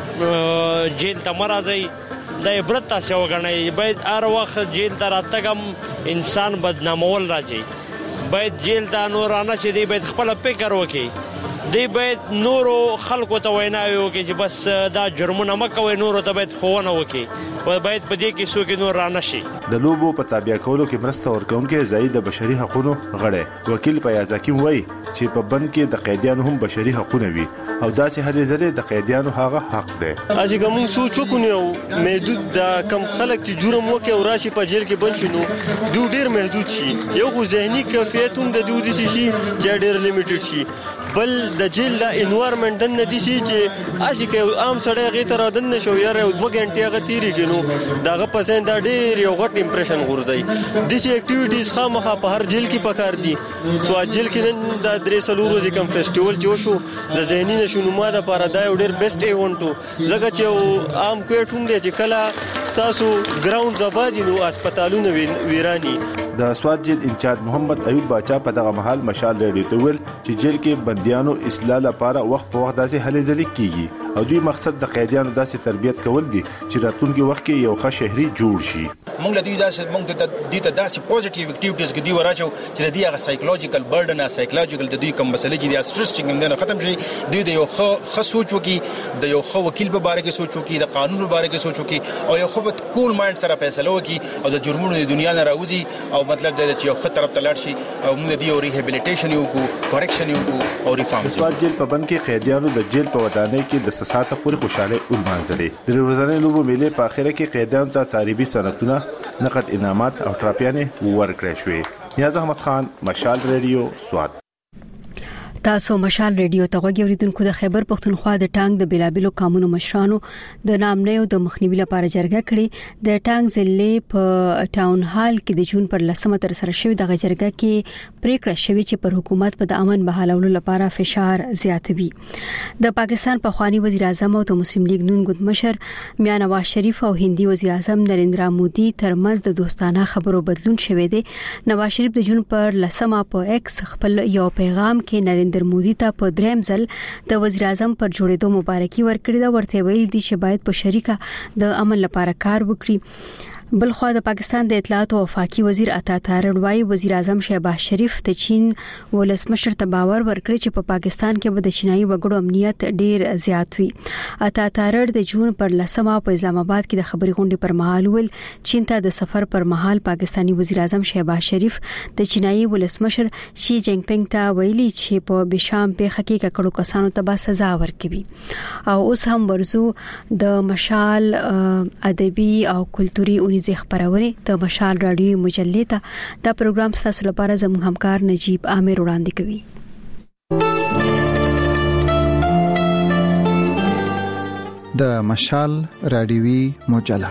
نور جیل ته مرزي د عبرت تاسو وګڼئ. باید هر وخت جیل ته راتګم انسان بدنامول راځي. باید جیل ته نور نه شي دی باید خپل فکر وکړي. دی باید نورو خلکو ته ویناوي وکړي چې بس دا جرمونه مکوئ. نورو ته باید ښوونه وکړي باید په دې کې څوک نور را نشي. د لوبو په تابع کولو کې مرسته ورکوونکي ځای د بشري حقوقو غړي وکیل فیاض حکیم وایي چې په بند کې د قیدیانو هم بشري حقوق وي او داسې هلې ځلې د قیدیانو هغه حق دی. اسی کوم سوچ وکړو محدود د کم خلک چې جرم وکړي او راشي په جیل کې بند شنو دوی ډیر محدود شي. یو خو ذهني کیفیت هم د دوی دي شي چې ډیر لیمیټډ شي. بل د جیل د انوایرنمنت نه دي شي چې اسی کې عام سړی غي تر دن نشو یاره دوه غنټه غ تیری کینو داغه پسند دا ډیر یو غټ امپریشن غورځي. د سی اکټیویټیز خامخا په هر جیل کې پکار دي. سو جیل کې نن د درې سلو ورځې کم فیسټیوال چې شو د ذهني نشونما د پاره دا ډیر بیسټ ایونت زګه چې عام کوټ هم دي چې کله تاسو ګراوند زبادي نو هسپتالونه ویرانی. د سواد جیل انچارج محمد ایوب باچا په دغه محل مشال ریډیو ته ویل چې جیل کې بنديانو اصلاح لپاره وخت په وخت داسې هلې ځلې کیږي او دوی مقصد د قیدیانو داسې تربیت کول دي چې راتلونکي وخت کې یو ښه شهري جوړ شي. موږ د دې داسې موږ د دې ته داسې پوزټیو اکټیویټیز کې دی وراچو چې د دې هغه سایکولوژیکل برډن او سایکولوژیکل د دې کوم مسلې چې د سټرس چې موږ ختم شي دوی د یو ښه سوچ وکي د یو ښه وکیل په باره کې سوچ وکي د قانون په باره کې سوچ وکي او یو ښه کول مایند سره فیصله وکي او د جرمونو د دنیا نه راوځي او مطلب دا چې یو ښه طرف ته لاړ شي او موږ د دې یو ریهابیلیټیشن یو کو کریکشن یو کو او ریفارم. سواد جیل په بند کې قیدیانو د جیل په ودانۍ کې د سساته پورې خوشاله ولمانځلې. د ورځنۍ لوبو میلې په اخر کې قیدیانو ته تعریبي سنتونه، نقد انعامات او ټراپیانې ورکړې شوې. نیاز احمد خان، مشال ریډیو سوات. تاسو مشال ریډیو ته غوږی اوریدونکو. د خیبر پختونخوا د ټانګ د بلابلو قانونو مشرانو د نامنیو د مخنیوي لپاره جرګه کړې. د ټانګ ضلع په ټاون هال کې د جون پر لسمه تر سره شوې د جرګه کې پریکړه شوې چې پر حکومت په د امن بحالولو لپاره فشار زیاتوي. د پاکستان په خوانی وزیر اعظم او د مسلم لیگ نون ګوند مشر میاں نواز شریف او هندي وزیر اعظم نریندرا مودي ترمنځ د دوستانه خبرو بدلون شوې دی. نواز شریف د جون پر لسمه په ایکس خپل یو پیغام کې نریندرا مودي ته په دریم ځل د وزیر اعظم پر جوړېدو مبارکي ورکړې ده. ورته ویلي دي چې باید په شریکه د امن لپاره کار وکړي. بلخوا د پاکستان د اطلاعات او وفاقي وزیر عطا تارړ وايي وزیر اعظم شهباز شریف د چین ولسمشر ته باور ورکړي چې په پاکستان کې به د چینایي وګړو امنیت ډیر زیات وي. عطا تارړ د جون پر لسمه په اسلام آباد کې د خبري غونډې پر مهال ول چین ته د سفر پر مهال پاکستانی وزیر اعظم شهباز شریف د چینایي ولسمشر شي جینګ پینګ ته ویلي چې په بشام په حقیقت کړو کسانو ته به سزا ورکوي. او اوس هم ورزو د مشال ادبي او کلتوري زه خبرونه د مشال رادیو مجلې ته دا پروګرام تاسو لپاره زموږ همکار نجیب عامر وړاندې کوي. د مشال رادیوي مجله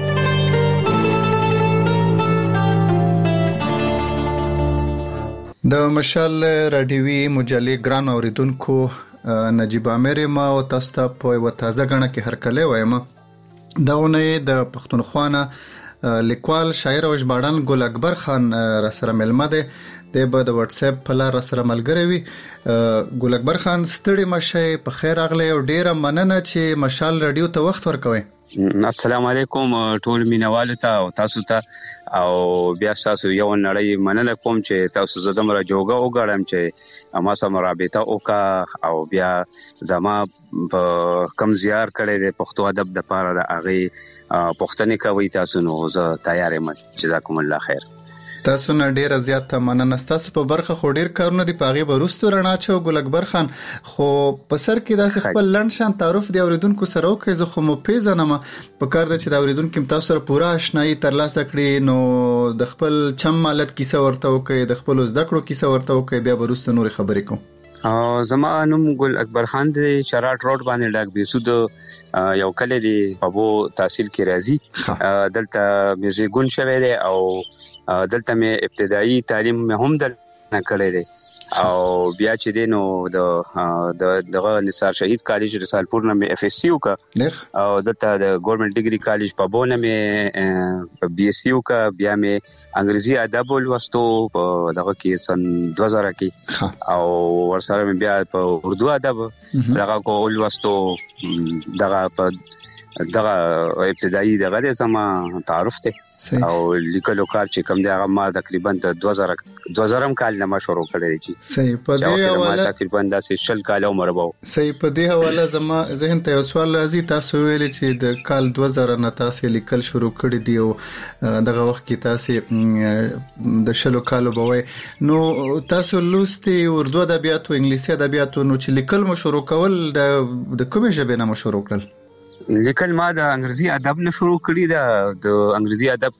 د مشال رادیوي مجلې ګران اوریدونکو، نجیب عامر ما او تاسو ته په یو تازه غنه کې هرکله وایم. داونه د پښتونخوا نه لیکوال شاعر او ژباړن ګل اکبر خان را سره ملمه ده. د به د واتس اپ په لار سره ملګری وي. ګل اکبر خان ستړي مشه په خیر اغله او ډیره مننه چې مشال رادیو ته وخت ورکوي. السلام علیکم ټول مینوالو ته او تاسو ته او بیا تاسو یو نړۍ مننه کوم چې تاسو زدم را جوګه وګړم چې ما سره رابطه وکا او بیا زما په کم زیار کړي د پښتو ادب د پاره د اغه پښتنې کوي. تاسو نو زه تیار یم. جزاکم الله خیر. تاسو نه ډیره زیاته مننه. تاسو په برخه خو ډیر کارونه دی پاغي برستو رڼا چو ګل اکبر خان خو په سر کې داسې خپل لند شان تعارف دی اوریدونکو سره وکړي. زه خو مو پیژنم په کار د چې د اوریدونکو تاسو سره پوره آشنایی ترلاسه کړي نو د خپل چم مالت کیسه ورته وکړي، د خپل زده کړو کیسه ورته وکړي، بیا برستو نور خبرې کوم. او زما نوم ګل اکبر خان دی. چراټ روډ باندې ډاک بیسود یو کله دی په وو تحصیل کې راځي. دلته میوزیکون شوی دی او دلته مې ابتدایي تعلیم مې هم دلته کړی دی او بیا چې دینو د د دغه نثار شهید کالج رسالپور نه مې اف اس سی وکړ او دلته د ګورنمنت ډیګري کالج په بونه مې بي اس سی وکړ. بیا مې انګریزي ادب ولوستو په دغه کې سن دوه زره کې او ورسره مې بیا په اردو ادب دغه کو ولوستو. دغه په دغه ابتدایي دغه زما تعارف ته او لیکلو کار چې کوم دی هغه ما تقریبا د دوه زره دوه زره کال نه ما شروع کړی دی. صحیح. په دې حواله تقریبا د شل کال عمر وو. صحیح. په دې حواله زما ذهن ته یو سوال راځي. تاسو ویل چې د کال دوه زره نه تاسو لیکل شروع کړی دی او دغه وخت کې تاسو د شلو کالو بوي نو تاسو لوستي اردو ادبیات او انګلیسي ادبیات نو چې لیکل مو شروع کول د کومې ژبې نه مو شروع کړل؟ لیکل ما د انګریزي ادب نه شروع کړی دا. د انګریزي ادب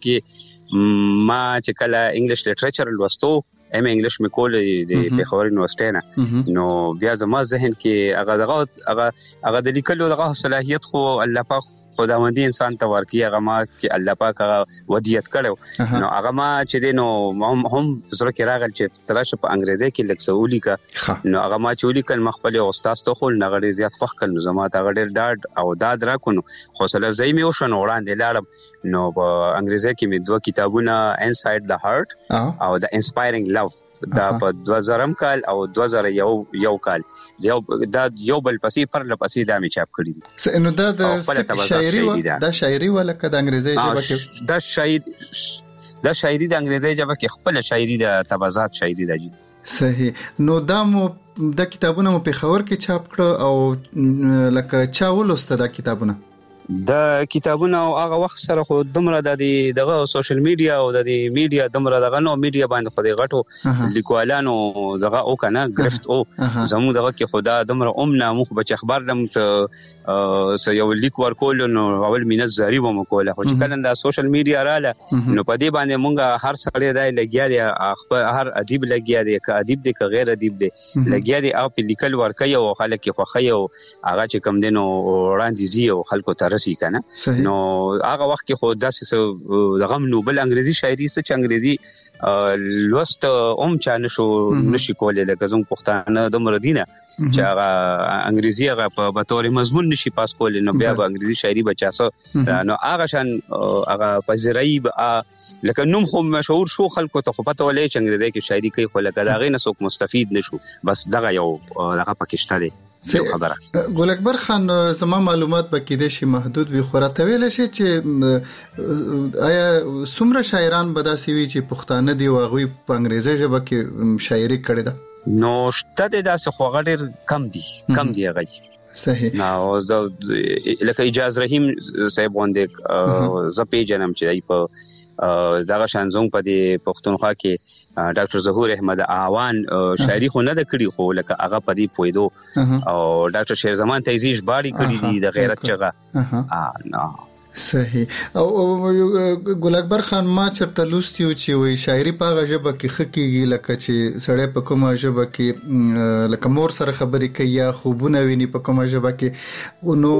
کې ما چې کله انګلیش لټریچر لوستو ایم انګلیش مې کول د پیښور یونیورسيټي نه نو بیا زما ذهن کې هغه دغه هغه هغه د لیکلو دغه صلاحیت خو الله پاک خداوندی انسان ته ورکی. هغه ما کې الله پاک هغه ودیت کړو نو هغه ما چې دینو هم هم زړه کې راغل چې تراشه په انګریزي کې لکسولي کا نو هغه ما چې ولي کلمه خپل استاد ته خل نغړې زیات خوښ کړ نو زما ته غډیر ډاډ او داد را کو نو حوصله زې مې وشو نو وړاندې لاړم نو په انګریزي کې مې دوه کتابونه انساید د هارت او د انسپایرینګ لوف دا په دوه زره کال او دوه زره یو یو کال یو دا یو بل پسې پر لپسې دا می چاپ کړی دي. نو دا د شاعري دا شاعري ولکه د انګریزي ژبه کې دا شاعر دا شاعري د انګریزي ژبه کې خپل شاعري د تبازات شاعري دی. صحیح. نو دا مو د کتابونو په خبر کې چاپ کړو او لکه چا ولسته دا کتابونه؟ د کتابونو او هغه وخت سره خو دمره د دغه سوشل میډیا او د میډیا دمره دغه نو میډیا باندې خو د غټو لیکوالانو دغه او کنه گرفت او زمو دغه کې خدا دمره اومنه مخ بچ اخبار لم ته یو لیک ورکول نو اول مینه زری و مکوله خو چې کله د سوشل میډیا رااله نو په دې باندې مونږه هر سړی دای لګیا دی اخبار هر ادیب لګیا دی ک ادیب دی ک غیر ادیب دی لګیا دی او په لیکل ورکي او خلک خو خي او هغه چې کم دینو وړاندې زی او خلکو ترسي کنه نو هغه وخت کې خو داسې دغه نو بل انګریزي شاعري څه انګریزي لوست اوم چا نشو نشي کولای لکه زموږ پښتانه د مردینه چې هغه انګریزي هغه په تور مضمون نشي پاس کولای نو بیا به انګریزي شاعري بچاسه نو هغه شان هغه پذیرای لکه نوم خو مشهور شو خلکو ته خو پته ولې چې انګریزي کې شاعري کوي خو لکه دا غي نه څوک مستفید نشو بس دغه یو هغه پاکستان دی خبره ګل اکبر خان زما معلومات پکې دي شي محدود وي خو راته ویل شي چې آیا څومره شاعران به داسې وي چې پښتانه دي او هغه په انګریزي ژبه کې شاعري کړې ده نو شته داسې خو غډیر کم دي کم دي هغه صحیح نو لکه اجاز رحیم صاحب باندې ز پیجنم چې په دغه شانزون په دې پښتونخوا کې ډاکټر ظهور احمد اعوان شاعري خو نه د کړي خو لکه هغه په دې پویدو او ډاکټر شیر زمان تیزیش باړي کړي دي د غیرت چغه ا نو صحیح او ګل اکبر خان ما چرته لوستیو چې وي شاعري په هغه ژبه کې خکېږي لکه چې سړی په کومه ژبه کې لکه مور سره خبرې کوي یا خوبونه ویني په کومه ژبه کې نو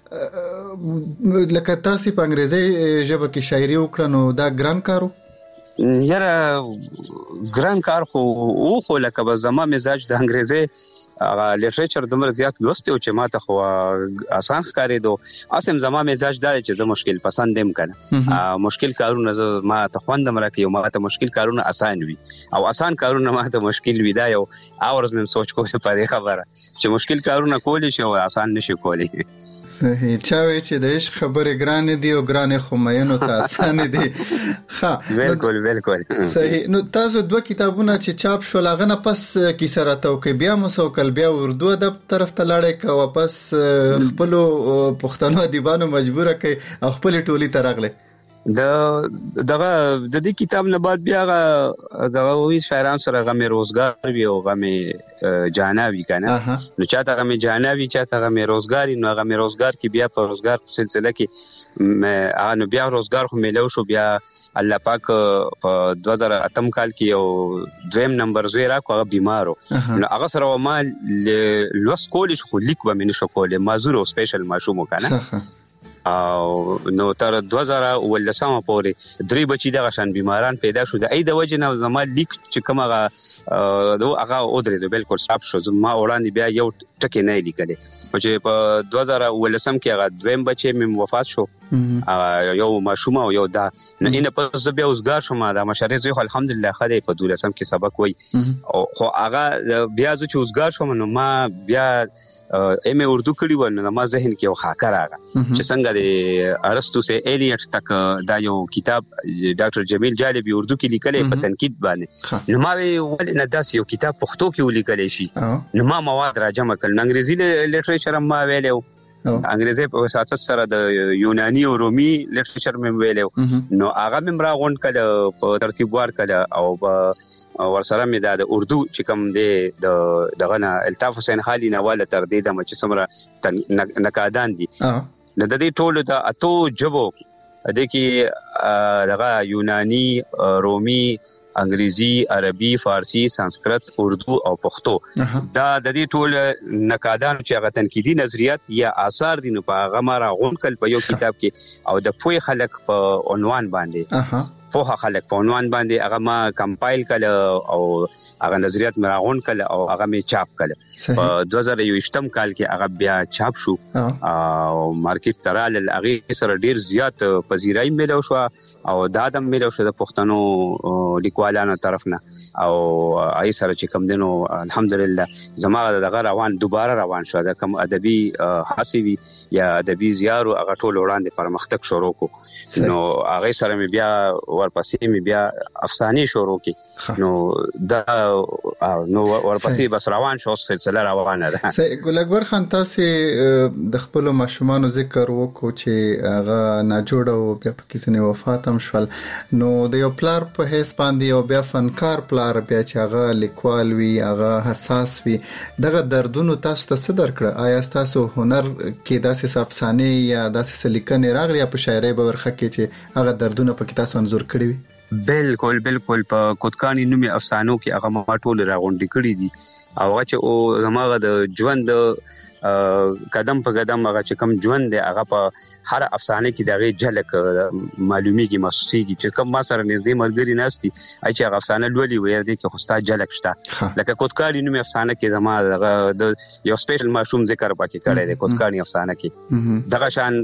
لکه تاسو په انګریزي ژبه کې شاعري وکړه نو دا ګران کارو یاره ګران کار خو او خو لکه به زما مزاج د انګریزي هغه لیټریچر دمر زیات لوستي او چې ماته خو آسان ښکارې دو اسم زما مزاج دا چې زه مشکل پسندم کنه مشکل کارونه زه ما ته خوندم راکې او ما ته مشکل کارونه آسان وي او آسان کارونه ما ته مشکل وي دا یو اورز مم سوچ کوم په دې خبره چې مشکل کارونه کولی شي او آسان نشي کولی صحیح چاوي چې د عشق خبرې ګران دي او ګران خو مینو ته آسان دي ها بالکل بالکل صحیح نو تاسو دوه کتابونه چې چاپ شول هغه نه پس کی سره توکې بیا مسوکل بیا اردو ادب طرف ته لاړې کا واپس خپل پښتنو ادیبانو مجبور کړي خپل ټولي ترغله د دغه د دې کتاب نه بعد بیا دغه وی شاعران سره غمه روزګار وی او غمه جاناوی کنه نو چاته غمه جاناوی چاته غمه روزګاری نو غمه روزګار کې بیا په روزګار په سلسله کې نو بیا روزګار خو ملو شو بیا الله پاک په دوه هزار اتم کال کې یو دویم نمبر زیرا کو بیمارو نو هغه سره ما لوس کولې شو لیک به مې نشو کولې مازور او سپیشل ماشوم کنه او نو تر دوه هزار ولسمه پورې درې بچی دغه شان بیماران پیدا شو د اې د وجه نه زما لیک چې کومه دو هغه او درې بالکل صاحب شو زما وړاندې بیا یو ټکی نه لیکلې چې په دوه هزار ولسم کې هغه دویم بچی مې وفات شو یو ماشوم او یو دا نو ان په زبیا اوسګار شوم دا مشارې زه الحمدلله خدای په دولسم کې سبق وای او خو هغه بیا چې اوسګار شوم نو ما بیا ایم اردو کړي ونه ما ذهن کې یو خاطر راغی چې څنګه د ارسطو سے ایلیټ تک دا یو کتاب ډاکټر جمیل جالبی اردو کې لیکلې په تنقید باندې نو ما ول نه داس یو کتاب پښتو کې ولیکلې شي نو ما مواد را جمع کړل انګریزي لیټریچر ما ویلو انګریزي په وساتت سره د یونانی او رومي لیټریچر مې ویلو نو هغه مې را غونډ کړه په ترتیب ور کړه او ورسره مې د اردو چې کوم دی د دغه نه الطاف حسین خالی نواله تر دې د مچ سمره نقادان دي نو د دې ټولو ته اتو جبو د کې دغه یونانی رومي انګریزي عربي فارسی سانسکرت اردو او پښتو دا د دې ټول نقادان چې هغه تنقیدي نظریات یا آثار دي نو په هغه مارا غون کل په یو کتاب کې او د پوی خلک په عنوان باندې په خلک په عنوان باندې هغه ما کمپایل کړه او هغه نظریات مې راغون کړه او هغه مې چاپ کړه په دوه هزار یوویشتم کال کې هغه بیا چاپ شو او مارکیټ ترال هغه سره ډیر زیات پذیرای ملو شو او دا د ملو شو د پښتنو لیکوالانو طرف نه او آی سره چې کوم دینو الحمدلله زموږ دغه روان دوباره روان شو د کوم ادبي حاسبي یا ادبي زیارو هغه ټول وړاندې پرمختګ شروع کو نو هغه سره مې بیا ورپسې می بیا افسانه شروع کی نو دا نو ورپسې بس روان شو سلسله روانه ده. سي ګل اکبر خان تاسو د خپل ماشومان ذکر وکړو چې هغه ناجوړ او بیا پکې سنې وفات هم شول نو د یو پلار په هیڅ باندې او بیا فنکار پلار بیا چې هغه لیکوال وي هغه حساس وي دغه دردونو تاسو ته څه درکړه؟ آیا تاسو هنر کې داسې افسانه یا داسې لیکنې راغلي په شاعرۍ به ورخه کې چې هغه دردونه پکې تاسو انځور کړی وي؟ بالکل بالکل په کوتکانی نومي افسانو کې هغه ما ټول راغونډې کړې دي او هغه چې او زموږ د ژوند قدم په قدم هغه چې کوم ژوند دی هغه په هر افسانه کې دغه جلک معلومیږي محسوسيږي چې کوم ما سره نږدې مرګري نهستي چې هغه افسانه لولي وي د کې خوستا جلک شته لکه کوتکانی نومي افسانه کې زموږ د یو سپیشل ماشوم ذکر پکې کړی دی کوتکانی افسانه کې دغه شان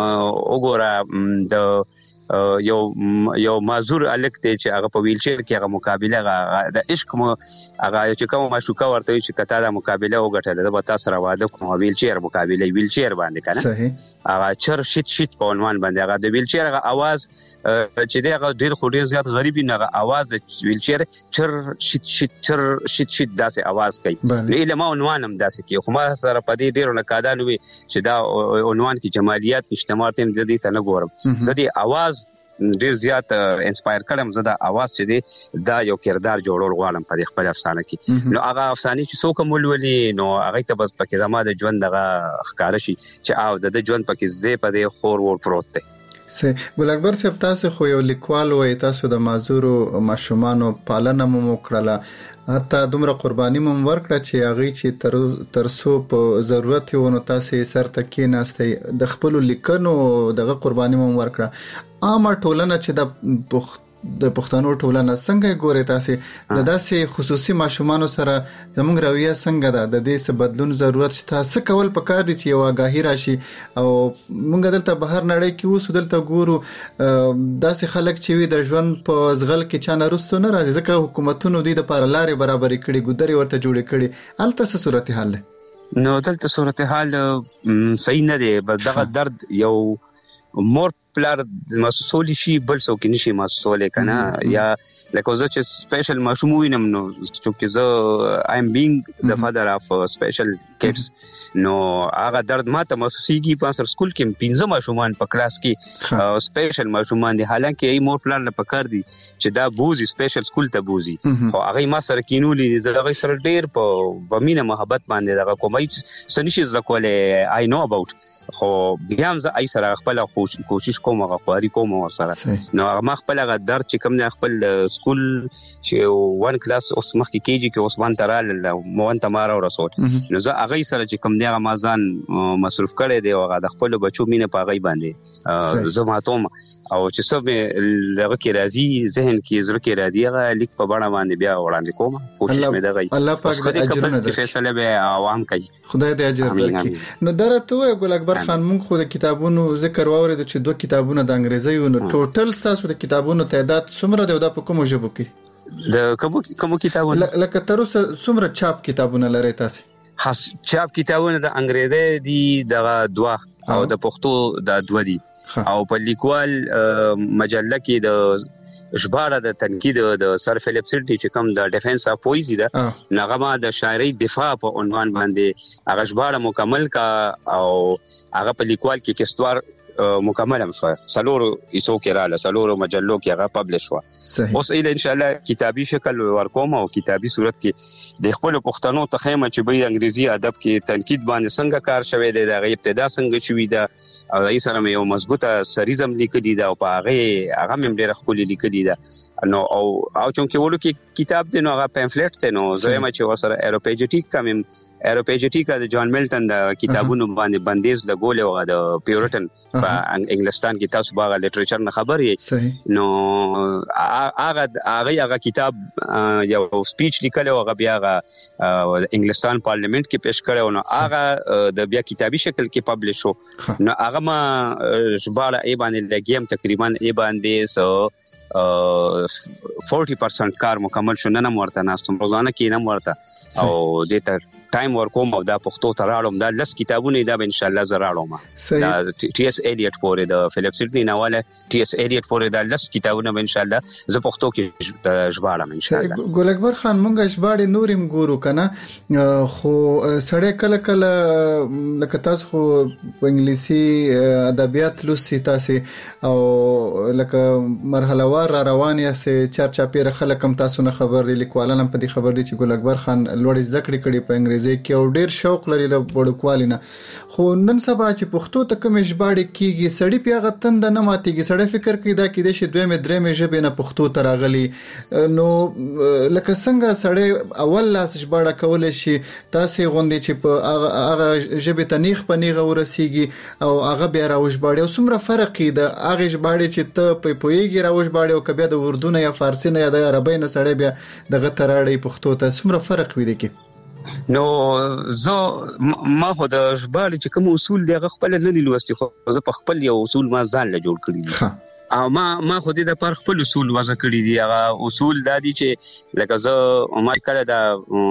وګوره د یو یو معذور الک ته چې هغه په ویلچر کې هغه مقابله د عشق مو هغه چې کوم معشوقه ورته چې کته د مقابله وګټل د بتا سره واده کوم ویلچر مقابله ویلچر باندې کنه صحیح هغه چر شت شت په عنوان باندې هغه د ویلچر هغه आवाज چې دغه ډیر خو ډیر زیات غریبي نه आवाज د ویلچر چر شت شت چر شت شت داسې आवाज کوي علم عنوان هم داسې کوي خو ما سره په دې ډیرو نه کادانو چې دا عنوان کې جمالیات اجتماعات هم زدي ته نه ګورم زدي आवाज ډیر زیات انسپایر کړم زدا आवाज چې دی دا یو کردار جوړول غواړم په خپل افسانه کې نو هغه افسانه چې څوک مولولي نو هغه ته بس پکې زما د ژوند دغه ښکار شي چې او د ژوند پکې زې په دې خور ور پروت دی. سه ګل اکبر صاحب تاسو خو یو لیکوال وای تاسو د معذورو ماشومانو پالنه مو وکړه حتی دومره قرباني مو ورکړه چې هغه چې تر ترسو په ضرورت ونه تاسو سر تکې نهسته د خپل لیکنو دغه قرباني مو ورکړه عامه ټولنه چې د د پښتنو ټولنه څنګه ګوري تاسو د داسې خصوصي ماشومان سره زموږ رویه څنګه ده د دې څه بدلون ضرورت شته څه کول پکار دي چې یو آگاهی راشي او موږ دلته بهر نړۍ کې اوس دلته ګورو داسې خلک چې وي د ژوند په ځغل کې چا نه رستو نه راځي ځکه حکومتونو دوی د لپاره لارې برابرې کړي ګودري ورته جوړې کړي الته څه صورتحال ده؟ نو دلته صورتحال صحیح نه دی بس دغه درد یو مور پلار مسؤل شي بل څوک نشي مسؤل کنه یا لکه زه چې سپیشل ماشوم وینم نو چې زه آی ام بینګ د فادر اف سپیشل کډز نو هغه درد ماته محسوسيږي په سر سکول کې پنځه ماشومان په کلاس کې سپیشل ماشومان دي حالانکه ای مور پلان نه پکار دي چې دا بوزي سپیشل سکول ته بوزي خو هغه ما سره کینولې زغه سره ډیر په بمینه محبت باندې دغه کومای سنشي زکولې آی نو اباوت خو بیا هم زه ای سره خپل کوشش کوم هغه خواري کوم ور سره نو هغه ما خپل هغه درد چې کوم نه خپل سکول چې وان کلاس اوس مخکې کېږي کې اوس وان ترال مو وان تماره رسول نو زه هغه سره چې کوم نه ما ځان مصرف کړي دی هغه د خپل بچو مینه پاغي باندې زه ماتوم او چې سب لږه کې راځي ذهن کې زړه کې راځي هغه لیک په بڼه باندې بیا وړاندې کوم کوشش مې دغه الله پاک دې اجر نه فیصله به عوام کوي خدای دې اجر درکړي نو درته ګل اکبر خان مونږ خو د کتابونو ذکر واورید چې دوه کتابونه د انګریزي نو ټوټل تاسو د کتابونو تعداد څومره دی او د په کومو ژبو کې د کومو کومو کتابونه لکه تر اوسه څومره چاپ کتابونه لري تاسو؟ خاص چاپ کتابونه د انګریزي دي د دوه او د پښتو د دوه دي او په لیکوال مجله کې د ژباړه د تنقید د سر فلیپ سیټي چې کوم د ډیفنس اف پویزي ده نغمه د شاعري دفاع په عنوان باندې هغه ژباړه مکمل کا او هغه په لیکوال کې کستوار مکمل هم شو سلورو ایسو کې رااله سلورو مجلو کې هغه پبلش شو اوس ایله ان شاء الله کتابي شکل ورکوم او کتابي صورت کې د خپل پښتنو ته خیمه چې به انګریزي ادب کې تنقید باندې څنګه کار شوی دی د ابتدا څنګه شوی دا او ای سره یو مضبوطه سریزم لیکلی دا او په هغه هغه مې ډېر خپل لیکلی دا نو او او چې ولو کې کتاب دی نو هغه پمفلټ دی نو زما چې وسره ایروپیجټیک کوم ایروپیجټیکا د جان ملټن د کتابونو باندې بندیز لګول او د پیورټن په انګلستان کې تاسو باغ لټریچر نه خبر یې نو هغه هغه هغه کتاب یو سپیچ لیکل او هغه بیا انګلستان پارلیمنت کې پیش کړو نو هغه د بیا کتابي شکل کې پبلش شو نو هغه ما ژباړه ای باندې لګیم تقریبا ای باندې سو چالیس پرسنټ کار مکمل شو نه نه ورته ناستم روزانه کې نه ورته او د تر ټایم ورکوم او دا پښتو ته راړم دا لس کتابونه دا به ان شاء الله زه راړم دا ټي اس ایلیټ پورې د فلیپ سیډني ناواله ټي اس ایلیټ پورې دا لس کتابونه به ان شاء الله زه پښتو کې ژباړم ان شاء الله. ګل اکبر خان مونږ ژباړې نورم ګورو کنه خو سړی کله کله لکه تاسو خو په انګلیسي ادبیات لوسي تاسو او لکه مرحله وار را روان یې چرچا پیر خلک هم تاسو نه خبر دي لیکوالان په دې خبر دي چې ګل اکبر خان لوړ زده کړې کړي په انګریزي کې او ډیر شوق لري له وړوکوالینه خو نن سبا چې پښتو ته کوم ژباړې کیږي سړی پیغه تند نه ماتيږي سړی فکر کوي دا کې د شي دوه مې درې مې ژبه نه پښتو ته راغلي نو لکه څنګه سړی اول لاس ژباړه کول شي تاسو غوندي چې په هغه ژبه ته نیخ په نیغه ورسیږي او هغه بیا راوژباړي او څومره فرق دی هغه ژباړې چې ته په پویږي راوژباړي او کبه د اردو نه یا فارسی نه یا د عربی نه سړی بیا دغه تراړي پښتو ته څومره فرق وي دی نو زه ما خو د ژباړې چې کوم اصول دی هغه خپل نه دی لوستي خو زه په خپل یو اصول ما ځان له جوړ کړی دي او ما ما خو دې د پر خپل اصول وضع کړی دي هغه اصول د دي چې لکه زه ما کله د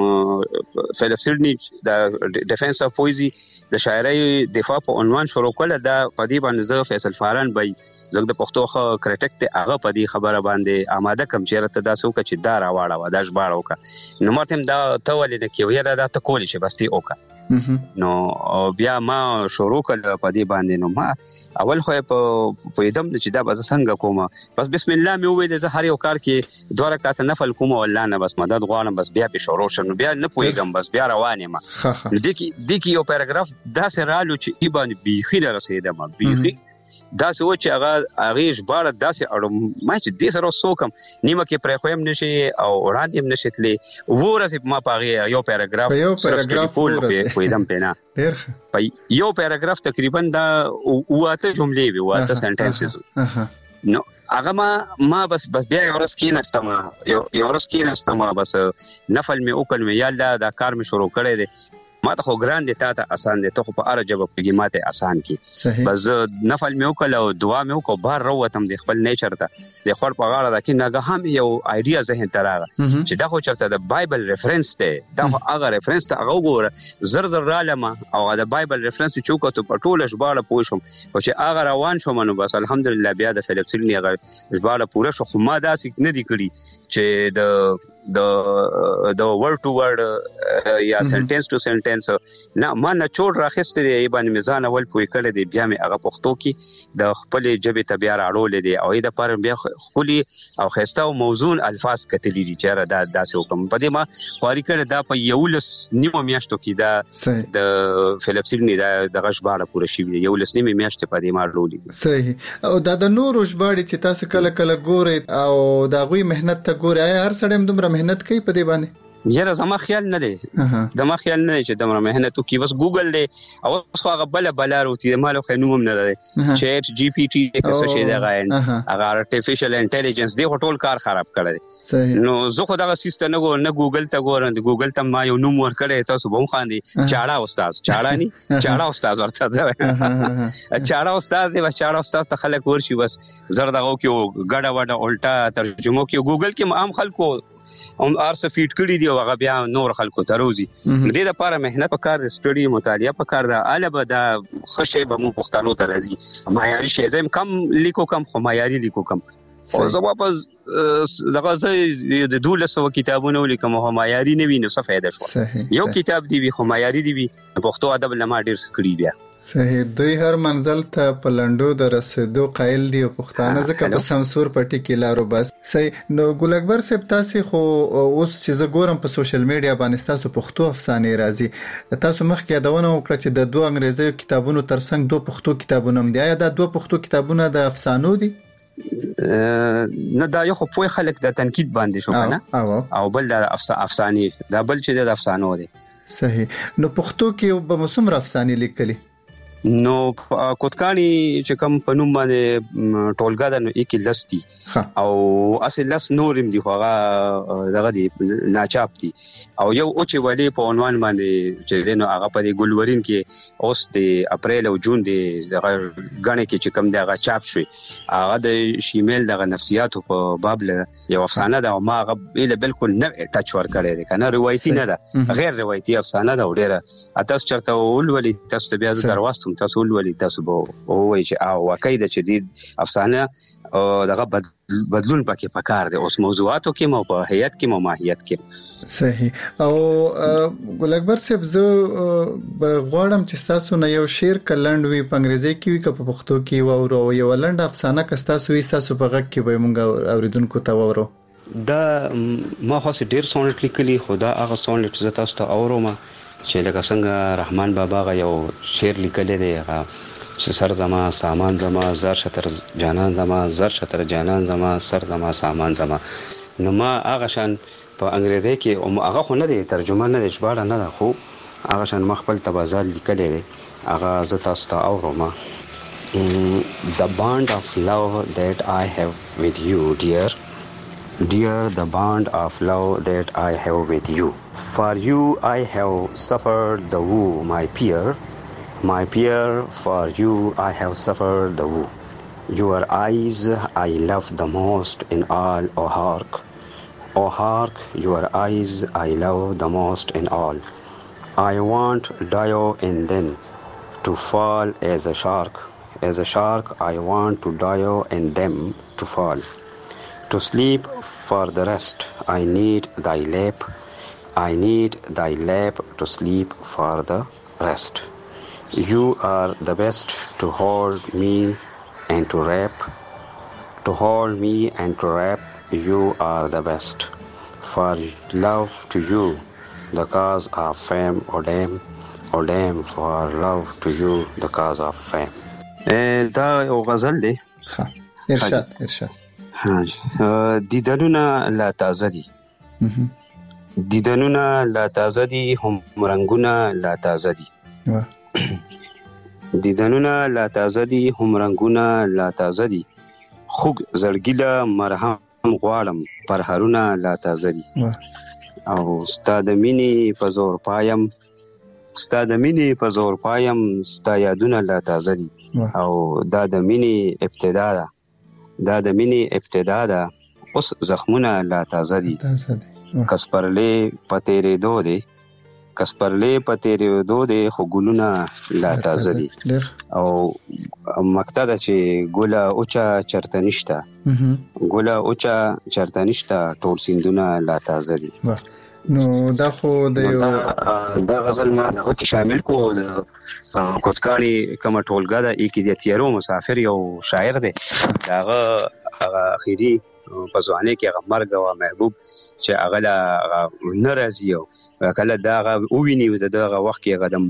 فلیپ سیډني د ډیفنس اف پویزي د شاعرۍ دفاع په عنوان شروع کړل دا په دې باندې زه فیصل فاران بای زګ د پښتو خو کرټیک ته هغه په دې خبره باندې آماده کم چیرته دا څوک چې دا راواړه و دا ژباړه وکړه نو مرته دا ته ولې نه کیو یا دا ته کولی شي بس تی وکړه نو بیا ما شروع کړل په دې باندې نو ما اول خو په په دم چې دا بس څنګه کومه بس بسم الله مې وویل زه هر یو کار کې دوه رکعات نفل کوم والله نه بس مدد غواړم بس بیا په شروع شنو بیا نه پويګم بس بیا روان یم دې کې دې کې یو پیراګراف دا سره رالو چې ای باندې بيخي درسیدم بيخي دا سوچ چې هغه هغه ژباړه داسې اړم ما چې دې سره سوکم نیمه کې پرې خویم نشي او وړاندې هم نشتلې ورسې ما پاغه یو پیراګراف یو پیراګراف په دې پېنا ډېر په یو پیراګراف تقریبا دا واته جملې وي واته سنټنسز نو هغه ما ما بس بس بیا ورس کې نستم یو ورس کې نستم بس نفل می وکړ می یاله دا کار می شروع کړی دی ما ته خو ګران دي تا ته آسان دي ته خو په ارجبه پرګی ماته آسان کی بس نفل مې وکړ او دعا مې وکړ بهر وروتم د خپل نیچر ته د خور په غاړه دا کې ناګه هم یو ایډیا ذهن ته راغی چې دا خو چرته د بایبل ریفرنس ته دا هغه ریفرنس ته هغه وګوره زر زر رالم او د بایبل ریفرنس چوکته په ټوله ژباړه پوښم او چې هغه روان شوم نو بس الحمدلله بیا د فلیپ سیډني هغه ژباړه پوره شو خو ما داسې نه دی کړی چې د د د ورډ ټو ورډ یا سنټنس ټو سنټنس نه ما نه چور راخسته دی باندې میزان اول پوي کړی دی بیا مې هغه پښتو کې د خپل جبه ته بیا راړول دي او د پر بیا خولي او خسته او موزون الفاظ کتلی دي چې را دا داسې حکم په دې ما خواري کړی دا په یو لس نیمه میاشتو کې دا د فلیپ سیډني دا د غشباړه پوره شي یو لس نیمه میاشتې په دې ما راړولې صحیح او دا د نور ژباړي چې تاسو کله کله ګورئ او دا غوي مهنت ته ګورئ هر سړی دومره مهنت کوي په دې باندې یره زما خیال نه دی زما خیال نه دی چې دمره مهنت وکي بس ګوګل دی او اوس هغه بل بل راوتی مالو خنوم نه دی چیټ جی پی ټی څه شي دی غاین هغه ارتفیشل انټيليجنس دی ټول کار خراب کړی نو زه خو دا سیستم نه ګور نه ګوګل ته ګورم د ګوګل ته ما یو نوم ور کړی تاسو به خاندي چاړه استاد چاړه ني چاړه استاد ورته دی چاړه استاد دی چاړه استاد ته خلک ورشي بس زر دغه کې ګډه وډه الټا ترجمه کې ګوګل کې عام خلکو هم ارسه فیټ کړی دی او هغه بیا نور خلکو ته روزي دې لپاره مهنت وکړ سټډي مطالعه وکړ دا البته دا خشه به مو پښتنو ته راځي معیاري شی زم کم لیکو کم خو معیاري لیکو کم او زه واپس دغه زه د دولسو کتابونو لیکم او معیاري نه وینم څه فائدہ شو یو کتاب دی خو معیاري دی پښتو ادب لمه ډیر سکړي بیا صحیح دوی هر منزل ته پلندو د رسیدو قائل دی او پښتانه ځکه په سمسور پټی کې لارو بس صحیح نو ګل اکبر صاحب تاسو خو اوس چې زه ګورم په سوشل میډیا باندې تاسو پښتو افسانې راځي تاسو مخکې یادونه وکړه چې د دوه انګریزي کتابونو ترڅنګ دوه پښتو کتابونه هم دي یا دا دوه پښتو کتابونه د افسانو دي نه دا یو خو په خلک د تنقید باندې شو کنه او بل د افسانې دا بل چې د افسانو دي صحیح نو پښتو کې به مسمر افسانې لیکلي نو کوتکانی چې کوم په نوم باندې ټولګه د نو یک لستی او اصل لس نورم دی هغه دغه دی ناچاپ دی او یو او چې ولی په عنوان باندې چې نو هغه په ګلورین کې اوس د اپریل او جون دی دغه غنې کې چې کوم دغه چاپ شوی هغه د شیمیل دغه نفسیاتو په باب له یو افسانه ده او ما هغه بالکل نه ټچ ور کړی دی کنه روایتي نه ده غیر روایتي افسانه ده ډیره تاسو چرته ولولي تاسو بیا درواستو تاسو ولولي تاسو به وایي چې او واقعي د جديد افسانه دغه بدلون پکې پکار دی اوس موضوعاتو کې مو په هيئت کې مو ماهیت کې صحیح او ګل اکبر صاحب زه غواړم چې تاسو نه یو شعر کلند وي په انګریزي کې وي که په پښتو کې وورو یو لند افسانه که تاسو وي تاسو په غږ کې به موږ اوریدونکو ته وورو دا ما خو سه ډیر سونټ لیکلي خدا هغه سونټ چې تاسو ته اورم چې لکه څنګه رحمان بابا غا یو شعر لیکلی دی هغه سر زما سامان زما زر شتر جانان زما زر شتر جانان زما سر زما سامان زما نو ما هغه شان په انګریزي کې او هغه خو نه دی ترجمه نه دی ژباړه نه ده خو هغه شان مخبل تبازال لیکلی دی هغه ز تاسو ته اورم The bond of love that I have with you dear Dear, the bond of love that I have with you. For you I have suffered the woe, my peer. My peer, for you I have suffered the woe. Your eyes I love the most in all, O hark. O hark, your eyes I love the most in all. I want Dio in them to fall as a shark. As a shark I want to Dio in them to fall. To sleep for the rest, I need thy lap. I need thy lap to sleep for the rest. You are the best to hold me and to wrap. To hold me and to wrap, you are the best. For love to you, the cause of fame, O damn, O damn, for love to you, the cause of fame. دا یو غزل دی. ها ارشاد ارشاد. دیدنونه لا تازه دي دیدنونه لا تازه دي هم رنگونه لا تازه دي دیدنونه لا تازه دي هم رنگونه لا تازه دي خوږ زړګیله مرهم غواړم پرهرونه لا تازه دي او ستا د مینې په زور پایم ستا د مینې په زور پایم ستا یادونه لا تازه دي او دا د مینې ابتدا ده دا د مینې ابتدا ده اوس زخمونه لا تازه دي کسپرلې پتیرې دو دي کسپرلې پتیرې دو دي خو ګلونه لا تازه دي او مقطع ده چې ګوله اوچا چرته نشته ګوله اوچا چرته نشته ټول سیندونه لا تازه دي نو دا خو د یو دا غزل ما دغه کې شامل کو د کوتکانی کوم ټولګه ده کې د تیرو مسافر یو شاعر دی داغه اخیری په ځواني کې هغه مرګ او محبوب چې هغه لا ناراضي او کله داغه وویني دغه وخت کې هغه د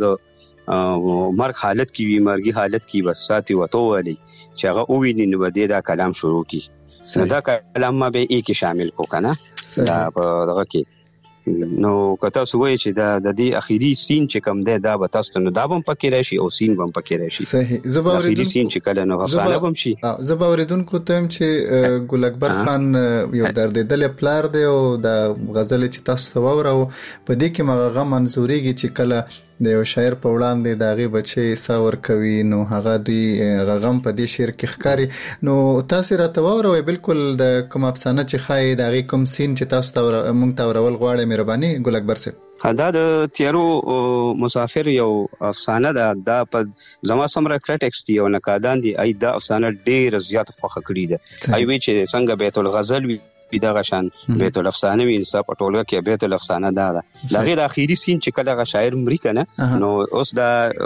مرګ مرګ حالت کې وي مرګي حالت کې بس ساتي وته ولي چې هغه وویني نو بده دا کلام شروع کی دا کلام ما به کې شامل کو کنه دا په دغه کې نو کته سوې چې دا د دې اخیری سین چې کوم دی دا به تاسو ته دا بم پکې راشي او سین بم پکې راشي صحیح زبا اخیری سین چې کله نو افسانه بم شي زبا اوریدونکو ته چې ګل اکبر خان یو درد دل پلار دی او د غزل چې تاسو وورو په دې کې مغه منزوريږي چې کله د یو شاعر په وړاندې داغي بچي ساور کوي نو هغه دوی غغم په دې شعر کې ښکاری نو تاسو راته وورو بالکل د کوم افسانه چې خای داغي کوم سین چې تاسو ته مونږ ته ورول غواړي مهرباني ګل اکبر صاحب دا د تیرو مسافر یو افسانه ده دا په زما سمره کرټکس دی او نقادان دي ای دا افسانه ډیر زیات خوخه کړی ده ای وی چې څنګه بیت الغزل وی دا غشان بیت الافسانه وی انصاف ټولګه کې بیت الافسانه دا ده لغه د اخیری سین چې کله غ شاعر مری کنه نو اوس دا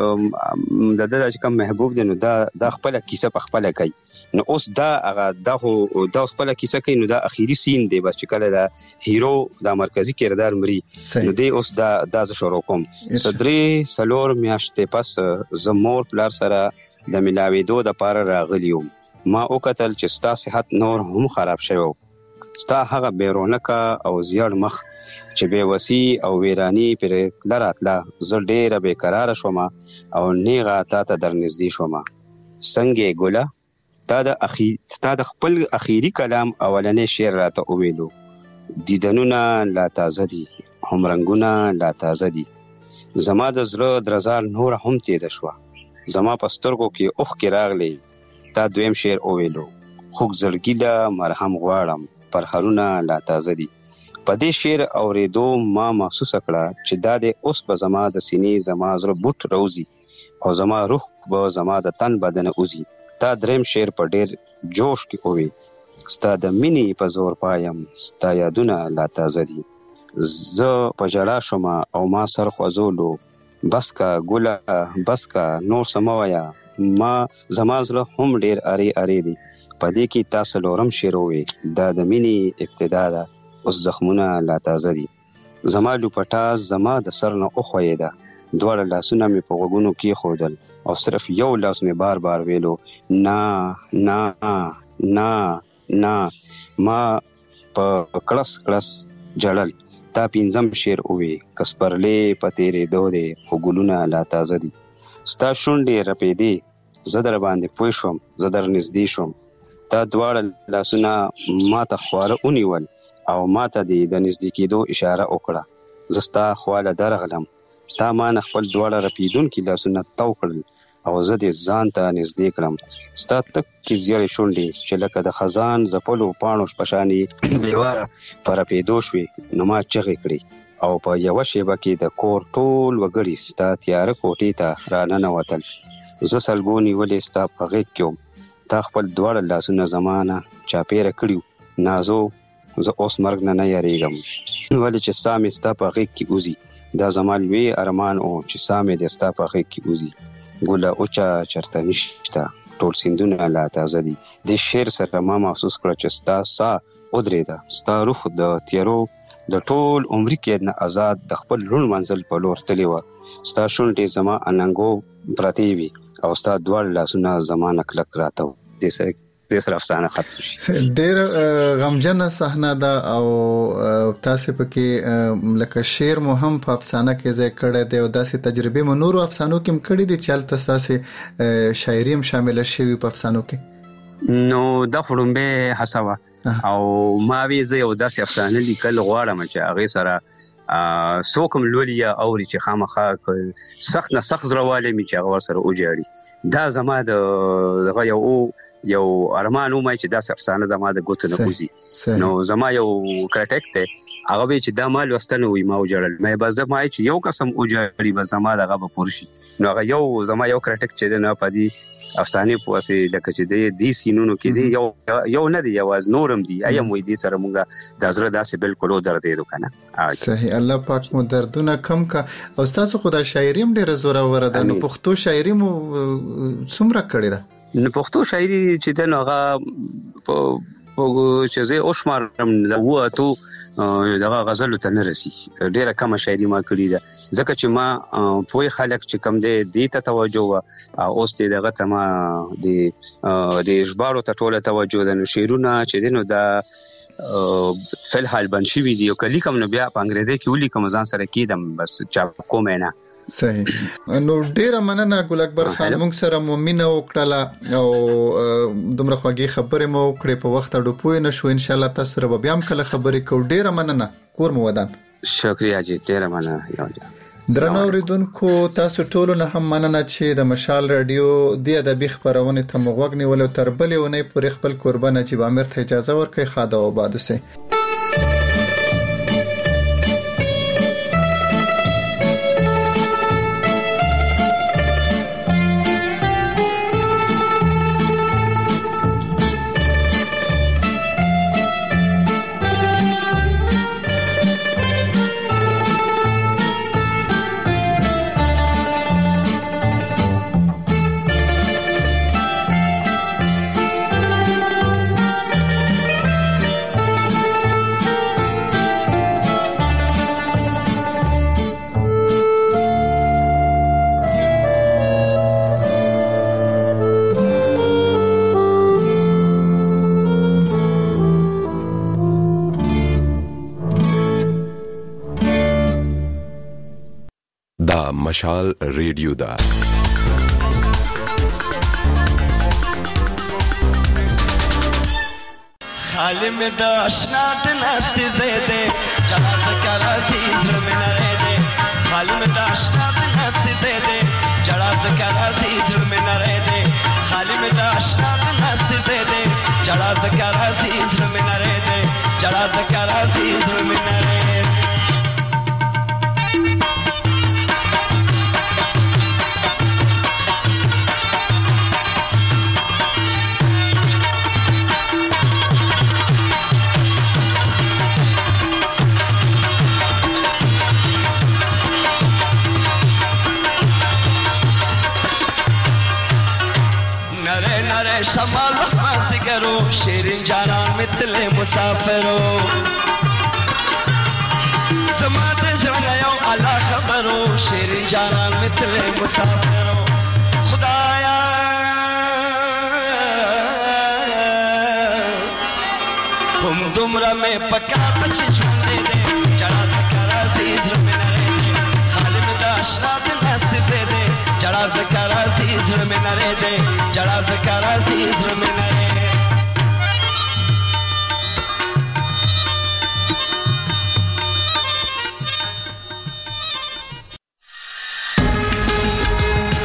د د کوم محبوب دی نو دا د خپل کیسه په خپل کوي نو اوس دا هغه د د خپل کیسه کوي نو دا اخیری سین دی بس چې کله دا هیرو دا مرکزی کردار مری نو دی اوس دا د شروع کوم صدرې سلور میاشتې پس زمور پلار سره د ملاوي دو د پار راغلیوم ما او قتل چې ستا صحت نور هم خراب شوی ستا هغه بیرونکه او زیړ مخ چې به وسی او ویرانی پر لراتلا زه ډېر به قرار شوم او نیغه تا ته درنږدې شوم. څنګه ګوله تا د اخی تا د خپل اخیری کلام اولنې شعر راته وویلو. دیدنونه لا تازه دي، هم رنگونه لا تازه دي. زما د زړه درزال نور هم تیز شو. زما په سترګو کې اوخ کې راغلی. تا دویم شعر وویلو. خوږ زړګي له مرهم غواړم، پرهرونه لا تازه دي. په دې شعر اورېدو ما محسوس کړه چې دا د اوس په زما د سینې زما زړه بوت روزي او زما روح به زما د تن بدن اوزي. تا دریم شعر په ډېر جوش کې ووی. ستا د مینې په زور پایم، ستا یادونه لا تازه دي. زه په ژړا شوم او ما سر خوځولو. بس کا ګله بس کا نور سمویا، ما زما زړه هم ډېر اری اری دی. په دې کې تاسو لورم شعر ووی. دا د مینې ابتدا ده، اوس زخمونه لا تازه دي. زما لوپټا زما د سر نه اوخویده. دواړه لاسونه مې په غوږونو کې خودل او صرف یو لاس مې بار بار ویلو نه نه نه نه. ما په کړس کړس جړل. تا پینځم شعر ووی. کسپرلې په تیرې دو دی خو ګلونه لا تازه دي. ستا شونډې رپېدې، زه در باندې پوه شوم، زه در نږدې شوم. تا دواړه لاسونه ما ته خواره ونیول او ما ته د نږدې کېدو اشاره وکړه. زه ستا خواله درغلم. تا ما نه خپل دواړه رپېدونکي لاسونه تو کړل او زه دې ځان ته نږدې کړم. ستا تکې زیړې شونډې چې لکه د خزان ځپلو پاڼو په شانې بېواره په رپېدو شوې، نو ما چغې کړې او په یوه شیبه کې د کور ټول وګړي ستا تیاره کوټې ته راننوتل. زه سلګو نیولې ستا په غېږ کې وم. تا خپل دواړه لاسونه زما نه چاپېره کړي. نازو زه اوس مرګ نه نه یریږم، ولې چې ساه مې ستا په غېږ کې وځي. دا زما لوی ارمان و چې ساه مې د ستا په غېږ کې وځي. ګله اوچا چرته نشته، ټول سیندونه لا تازه دي. د شعر سره ما محسوس کړه چې ستا ساه ودرېده. ستا روح د تیارو د ټول عمري کې نه آزاد د خپل لوړ منزل په لور تللی وه. ستا شونډې زما اننګو پرتې وي او ستا دواړه لاسونه زما نه کلک راته وو. دې سره د سره افسانه ختم شي. ډېر غمجنه صحنه ده او تاسو پکې لکه شعر مو هم په افسانه کې ځای کړی دی او داسې تجربه مو نورو افسانو کې هم کړې دي چې هلته تاسو شاعري هم شامل شوي په افسانو کې؟ نو دا خړمبه حسابه او ما وی زه یو داسې افسانه لیکل غواړم چې هغه سره سوکم لولیا اوري چې خامخا سخت نه سخت زرواله می چې هغه سره اوجاړي. دا زما د دغه یو یو ارمان و مې چې دا افسانه زما د ګوتو نه وځي. نو زما یو کرټیک ته هغه به چې دا مال واستنه وي ما وجړل مې به زما چې یو قسم اوجاړي به زما دغه به پورشي. نو هغه یو زما یو کرټیک چې نه پدی افسانه په واسه لکه چې د دې سینونو کې دی یو یو نه دی یواز نورم دی ایم وې دې سره مونږه د زړه داسې بالکل درد دی کنه. صحیح. الله پاک مو دردونه کم کا. او تاسو خدای شاعري هم ډیره زوره ورده. نو پښتو شاعري مو څومره کړی ده؟ نو پښتو شاعري چې د نوغه چې زه اوشمارم د وته دغه غزل ته نه رسی. ډیره کم شاعري ما کړی ده ځکه چې ما پوي خلک چې کم دي دې ته توجه او اوس دې دغه ته ما د د اجبارو ته ټوله توجه ده. نو شعرونه چې دینو دا فل حال بنشي ویډیو کلی کوم نو بیا په انګریزي کې ولي کوم ځان سره کیدم بس چا کوم نه. صحیح. نو ډیره مننه ګل اکبر خان موږ سره مومنه وکړه او دومره خوږی خبرې مو وکړې په وخت اډو پوي نه شو. ان شاء الله تاسو سره بیا هم کله خبرې کوو. ډیره مننه. کور مو ودان. شکریا جی. ډیره مننه. یو درنو اوریدونکو تاسو ټول نه هم مننه چې د مشال رادیو د ادبي خبرونه ته مغوګ نیول تر بلې ونې پورې خپل قربان نجیب عامر ته اجازه ورکړي. خاده او آباد اوسئ. مشال ریډیو دا خالی میں دا اشنا دناستی زیدے جلا زکر عزیز رمی نریدے خالی میں دا اشنا دناستی زیدے جلا زکر عزیز رمی نریدے خالی میں دا اشنا دناستی زیدے جلا زکر عزیز رمی نریدے جلا زکر عزیز رمی نریدے شمال مخماسی کرو شیرین جانان مثل مسافرو زمات زرنیو اللہ خبرو شیرین جانان مثل مسافرو خدایا ہم دمرا میں پکا بچی جھون دے دے جڑا سکر عزیز رمی نرے دے خالی میں داشنا دن ہستی سے دے جڑا زکر عزیز رمی نرے دے جڑا زکر عزیز رمی نرے